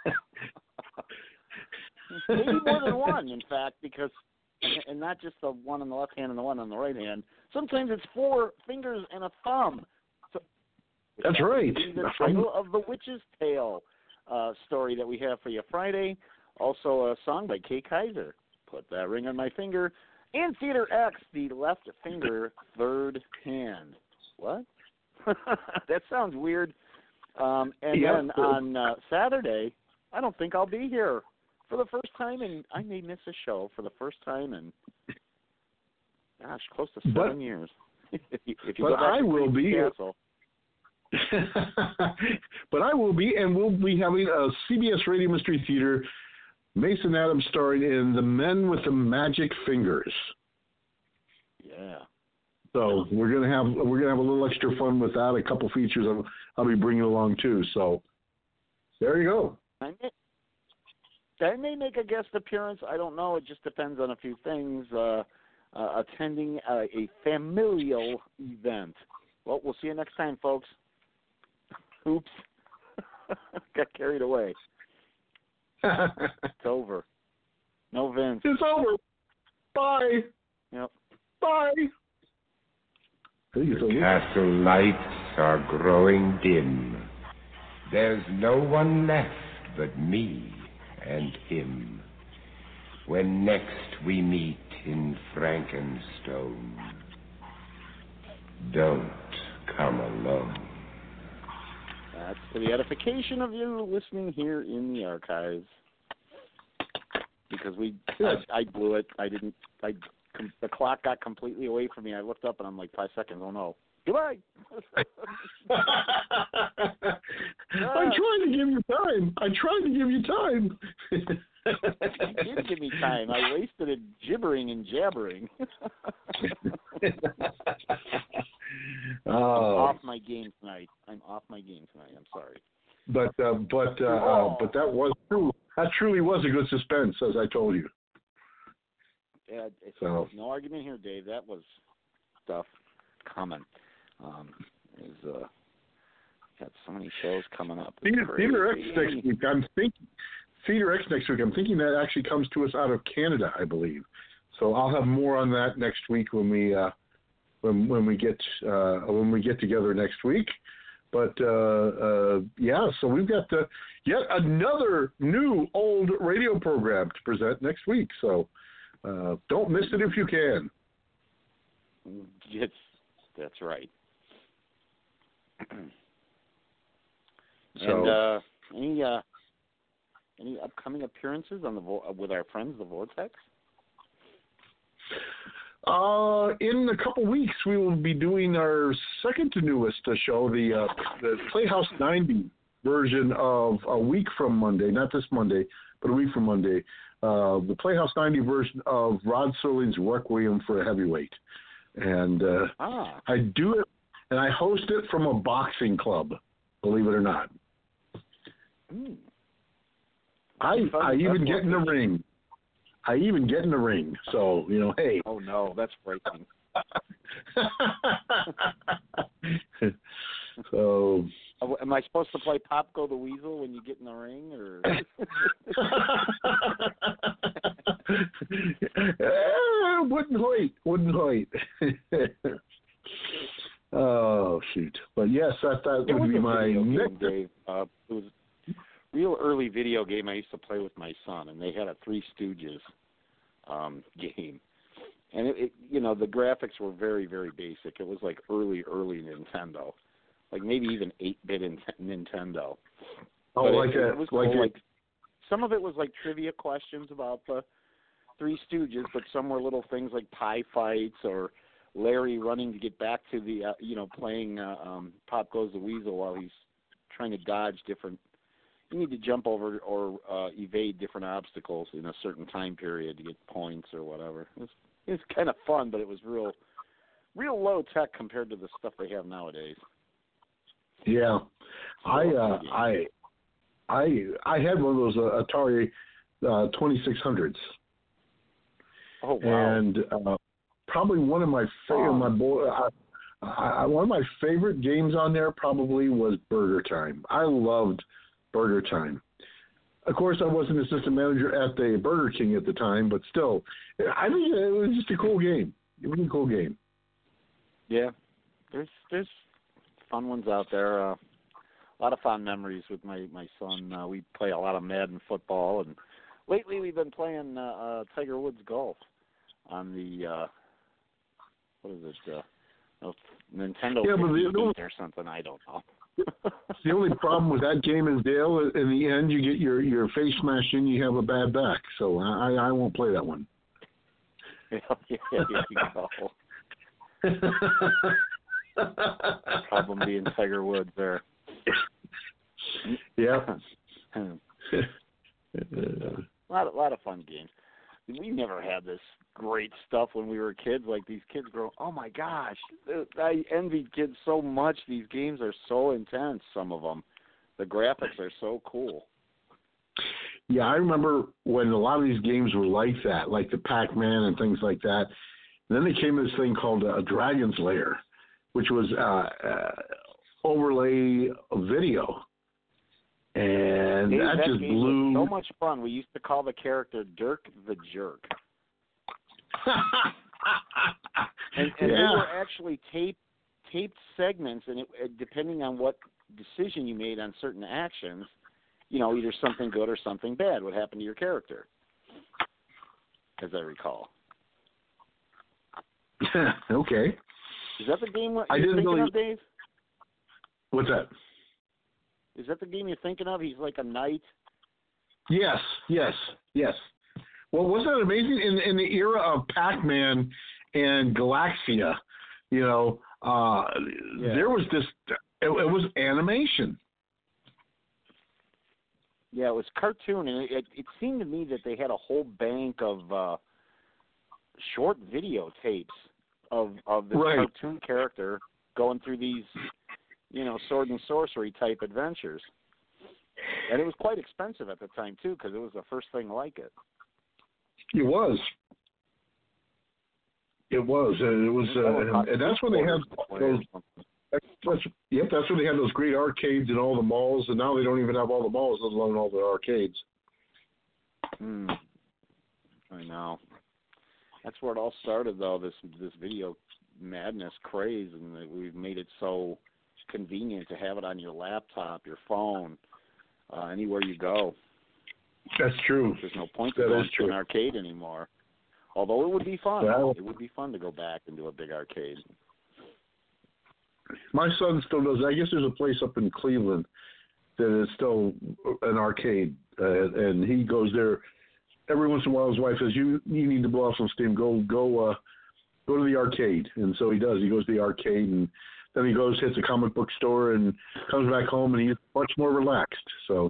Maybe more than one, in fact, because, and not just the one on the left hand and the one on the right hand. Sometimes it's four fingers and a thumb. So, That's right. The title of the Witch's Tale uh, story that we have for you Friday. Also a song by Kay Kaiser, Put That Ring on My Finger. And Theater X, The Left Finger, Third Hand. What? That sounds weird. Um, and yep. then on uh, Saturday, I don't think I'll be here for the first time, and I may miss a show for the first time in, gosh, close to seven but, years. if you, if you but go back I to will be. Castle. But I will be, and we'll be having a C B S Radio Mystery Theater Mason Adams starring in The Men with the Magic Fingers. Yeah. So we're gonna have we're gonna have a little extra fun with that. A couple features I'll, I'll be bringing along too. So there you go. I may, I may make a guest appearance. I don't know. It just depends on a few things. Uh, uh, attending a, a familial event. Well, we'll see you next time, folks. Oops. Got carried away. It's over. No Vince. It's over. Bye. Yep. Bye. The castle lights are growing dim. There's no one left but me and him. When next we meet in Frankenstone, don't come alone. That's for the edification of you listening here in the archives. Because we, I, I blew it. I didn't. I the clock got completely away from me. I looked up and I'm like five seconds. Oh no! Goodbye. I'm trying to give you time. I'm trying to give you time. You did give me time. I wasted it gibbering and jabbering. Oh. I'm off my game tonight. I'm off my game tonight. I'm sorry. But uh, but uh, Oh. uh, but that was true. That truly was a good suspense, as I told you. Yeah, it's, So. no argument here, Dave. That was stuff coming. Um, is uh, got so many shows coming up. It's Theater, Theater X crazy. next week. I'm thinking Theater X next week. I'm thinking that actually comes to us out of Canada, I believe. So I'll have more on that next week when we uh, when when we get uh, when we get together next week. But uh, uh, yeah, so we've got the, yet another new old radio program to present next week. So uh, don't miss it if you can. It's, that's right. So- and uh, any uh, any upcoming appearances on the Vo- with our friends, the Vortex? Uh, in a couple weeks, we will be doing our second to newest uh, show, the uh, the Playhouse ninety version of a week from Monday, not this Monday, but a week from Monday. Uh, the Playhouse ninety version of Rod Serling's Requiem for a Heavyweight, and uh, ah. I do it, and I host it from a boxing club. Believe it or not, Mm. I Fun. I even That's get in the lovely. ring. I even get in the ring. So you know, hey. Oh no, that's frightening. So, Uh, Am I supposed to play Popko the Weasel when you get in the ring, or? eh, wouldn't wait, wouldn't wait. Oh shoot! But yes, that that It would was be a my video game, next. Dave. Uh, it was a real early video game I used to play with my son, and they had a Three Stooges um, game. And it, it, you know, the graphics were very, very basic. It was like early, early Nintendo, like maybe even eight-bit in- Nintendo. Oh, But like it, a it was like cool. a, Like some of it was like trivia questions about the Three Stooges, but some were little things like pie fights or Larry running to get back to the, uh, you know, playing uh, um, Pop Goes the Weasel while he's trying to dodge different. You need to jump over or uh, evade different obstacles in a certain time period to get points or whatever. It was, it was kind of fun, but it was real, real low tech compared to the stuff they have nowadays. yeah, I uh, I I I had one of those uh, Atari uh, twenty-six hundreds. Oh wow! And uh, probably one of my favorite, my boy, I, I, one of my favorite games on there probably was Burger Time. I loved Burger Time. Of course, I wasn't assistant manager at the Burger King at the time, but still, I think it was just a cool game. It was a cool game. Yeah, there's there's fun ones out there. Uh, a lot of fond memories with my my son. Uh, we play a lot of Madden football, and lately we've been playing uh, uh, Tiger Woods golf on the uh, what is it? Uh, no, Nintendo Yeah, but the- fifty-eight or something. I don't know. The only problem with that game is, Dale, in the end, you get your, your face smashed in, you have a bad back. So I, I won't play that one. yeah, yeah, there you go. Problem being Tiger Woods there. Yeah. a lot, of, lot of fun games. we never had this great stuff when we were kids. Like these kids grow, oh my gosh, I envied kids so much. These games are so intense, some of them. The graphics are so cool. Yeah, I remember when a lot of these games were like that, like the Pac-Man and things like that. And then they came to this thing called a Dragon's Lair, which was uh, uh, overlay video. And Dave, that, that just game blew. Was so much fun. We used to call the character Dirk the Jerk. and and yeah. they were actually taped taped segments, and it, depending on what decision you made on certain actions, you know, either something good or something bad would happen to your character, as I recall. Okay. Is that the game what I you're didn't thinking really... of, Dave? What's that? Is that the game you're thinking of? He's like a knight? Yes, yes, yes. Well, wasn't that amazing? In in the era of Pac-Man and Galaxia, you know, uh, yeah. there was this, it, it was animation. Yeah, it was cartoon, and it, it, it seemed to me that they had a whole bank of uh, short videotapes of, of this right. cartoon character going through these, you know, sword and sorcery type adventures. And it was quite expensive at the time, too, because it was the first thing like it. It was. It was. And it was, uh, and, and that's when they had those. That's, yep, that's when they had those great arcades in all the malls, and now they don't even have all the malls, let alone all the arcades. Hmm. I know. That's where it all started, though. This this video madness craze, and we've made it so convenient to have it on your laptop, your phone, uh, anywhere you go. That's true. There's no point that to going is to true. an arcade anymore. Although it would be fun. Well, it would be fun to go back and do a big arcade. My son still does. I guess there's a place up in Cleveland that is still an arcade, uh, and he goes there every once in a while. His wife says, "You you need to blow off some steam. Go go uh, go to the arcade." And so he does. He goes to the arcade, and then he goes hits a comic book store and comes back home, and he's much more relaxed. So.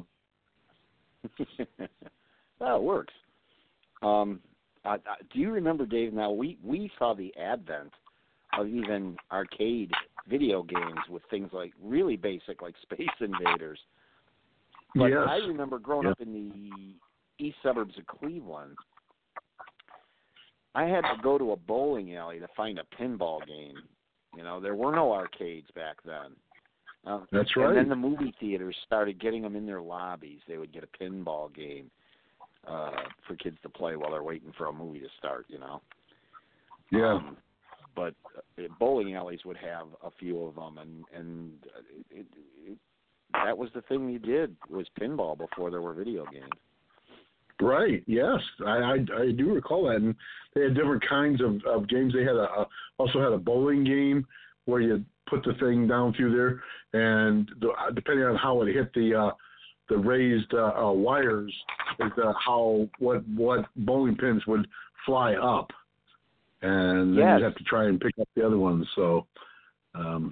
Well, it works. Um, I, I, do you remember, Dave? Now we we saw the advent of even arcade video games with things like really basic, like Space Invaders. But yes. I remember growing yeah. up in the east suburbs of Cleveland. I had to go to a bowling alley to find a pinball game. You know, there were no arcades back then. Uh, That's right. And then the movie theaters started getting them in their lobbies. They would get a pinball game uh, for kids to play while they're waiting for a movie to start, you know. Yeah. Um, but uh, bowling alleys would have a few of them, and, and it, it, it, that was the thing you did, was pinball before there were video games. Right. Yes, I, I I do recall that, and they had different kinds of, of games. They had a, a also had a bowling game where you put the thing down through there, and the, depending on how it hit the uh, the raised uh, uh, wires, is uh, how what what bowling pins would fly up, and then yes. you'd have to try and pick up the other ones. So, um,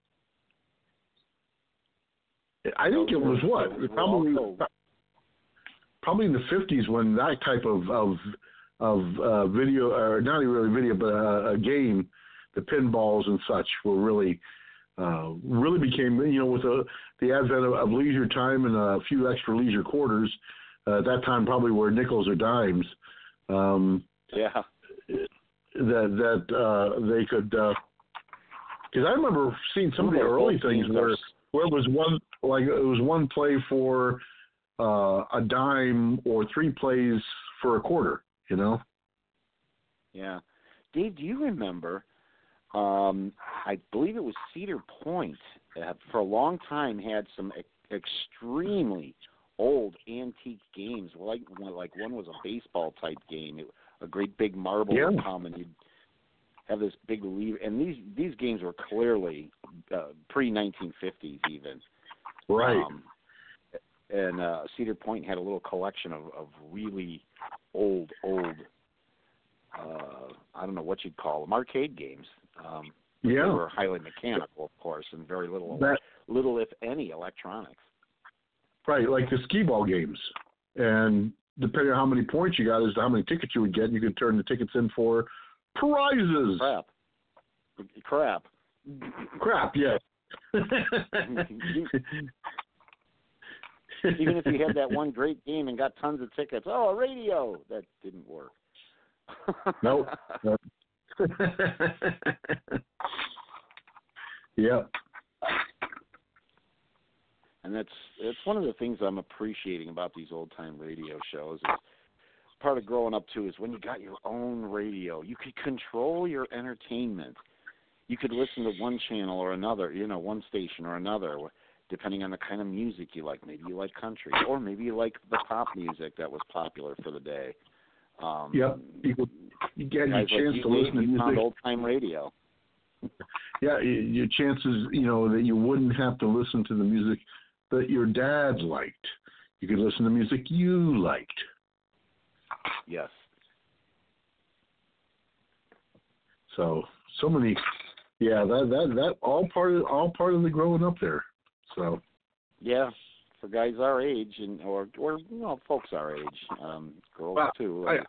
I think it was what probably. Probably in the fifties when that type of of, of uh, video, or not even really video, but a, a game, the pinballs and such were really, uh, really became, you know, with the, the advent of, of leisure time and a few extra leisure quarters, uh, at that time probably were nickels or dimes. Um, yeah. That, that uh, they could, because uh, I remember seeing some of the early things where, where it was one, like it was one play for, Uh, a dime or three plays for a quarter, you know? Yeah. Dave, do you remember, um, I believe it was Cedar Point, uh, for a long time had some e- extremely old antique games. Like, like one was a baseball-type game, it, a great big marble yeah. would come, and you'd have this big lever. And these, these games were clearly uh, pre nineteen fifties even. Right. Um, And uh, Cedar Point had a little collection of, of really old, old, uh, I don't know what you'd call them, arcade games. Um, yeah. They were highly mechanical, of course, and very little, that, little if any, electronics. Right, like the skee ball games. And depending on how many points you got, as to how many tickets you would get, you could turn the tickets in for prizes. Crap. Crap. Crap, yes. Even if you had that one great game and got tons of tickets, oh, a radio, that didn't work. Nope. nope. Yep. And that's that's one of the things I'm appreciating about these old time radio shows. Is part of growing up too is when you got your own radio, you could control your entertainment. You could listen to one channel or another, you know, one station or another, depending on the kind of music you like. Maybe you like country, or maybe you like the pop music that was popular for the day. Um, yep, you, you get your chance like to you, listen to you music. found old time radio. Yeah, your chances, you know, that you wouldn't have to listen to the music that your dad liked. You could listen to music you liked. Yes. So, so many, yeah, that that that all part of all part of the growing up there. So. Yeah, for guys our age and or or well, folks our age, um, girls well, too. I, I,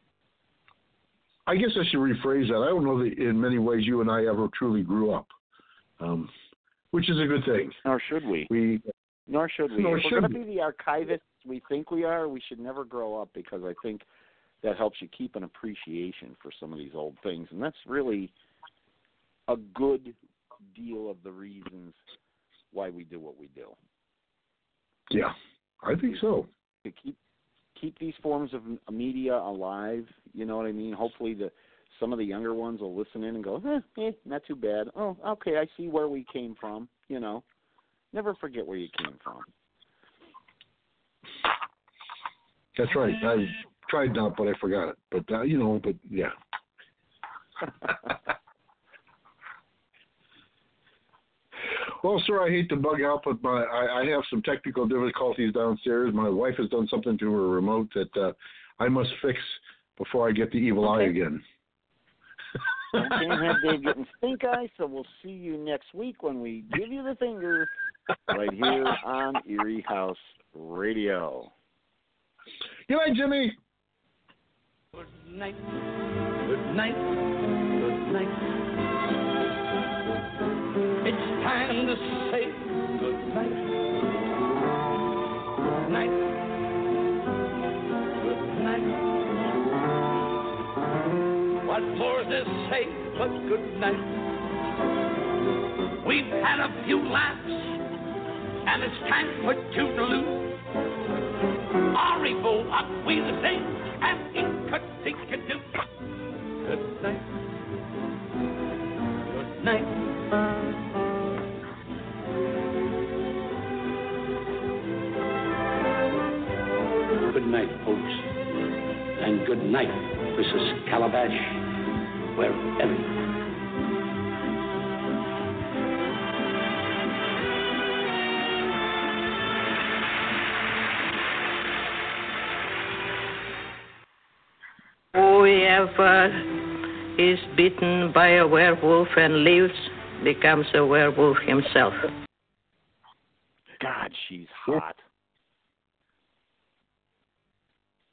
I guess I should rephrase that. I don't know that in many ways you and I ever truly grew up, um, which is a good thing. Nor should we. We. Nor should we. Nor if should we're going to we. be the archivists we think we are, we should never grow up, because I think that helps you keep an appreciation for some of these old things. And that's really a good deal of the reasons why we do what we do. Yeah, I think so. To keep keep these forms of media alive, you know what I mean? Hopefully the some of the younger ones will listen in and go, eh, eh, not too bad. Oh, okay, I see where we came from, you know. Never forget where you came from. That's right. I tried not, but I forgot it. But, uh, you know, but, yeah. Well, sir, I hate to bug out, but my I, I have some technical difficulties downstairs. My wife has done something to her remote that uh, I must fix before I get the evil okay. eye again. I can't have Dave getting stink eye, so we'll see you next week when we give you the finger right here on Erie House Radio. Good night, Jimmy. Good night. Good night. Good night. It's time to say good night. Good night. Good night. What more to say but good night? We've had a few laughs, and it's time for toodaloo. Arrivo, up we the sing, and it could think it do. Good night. Good night. Good night, folks. And good night, Missus Calabash, wherever you are. Whoever is bitten by a werewolf and lives becomes a werewolf himself. God, she's hot.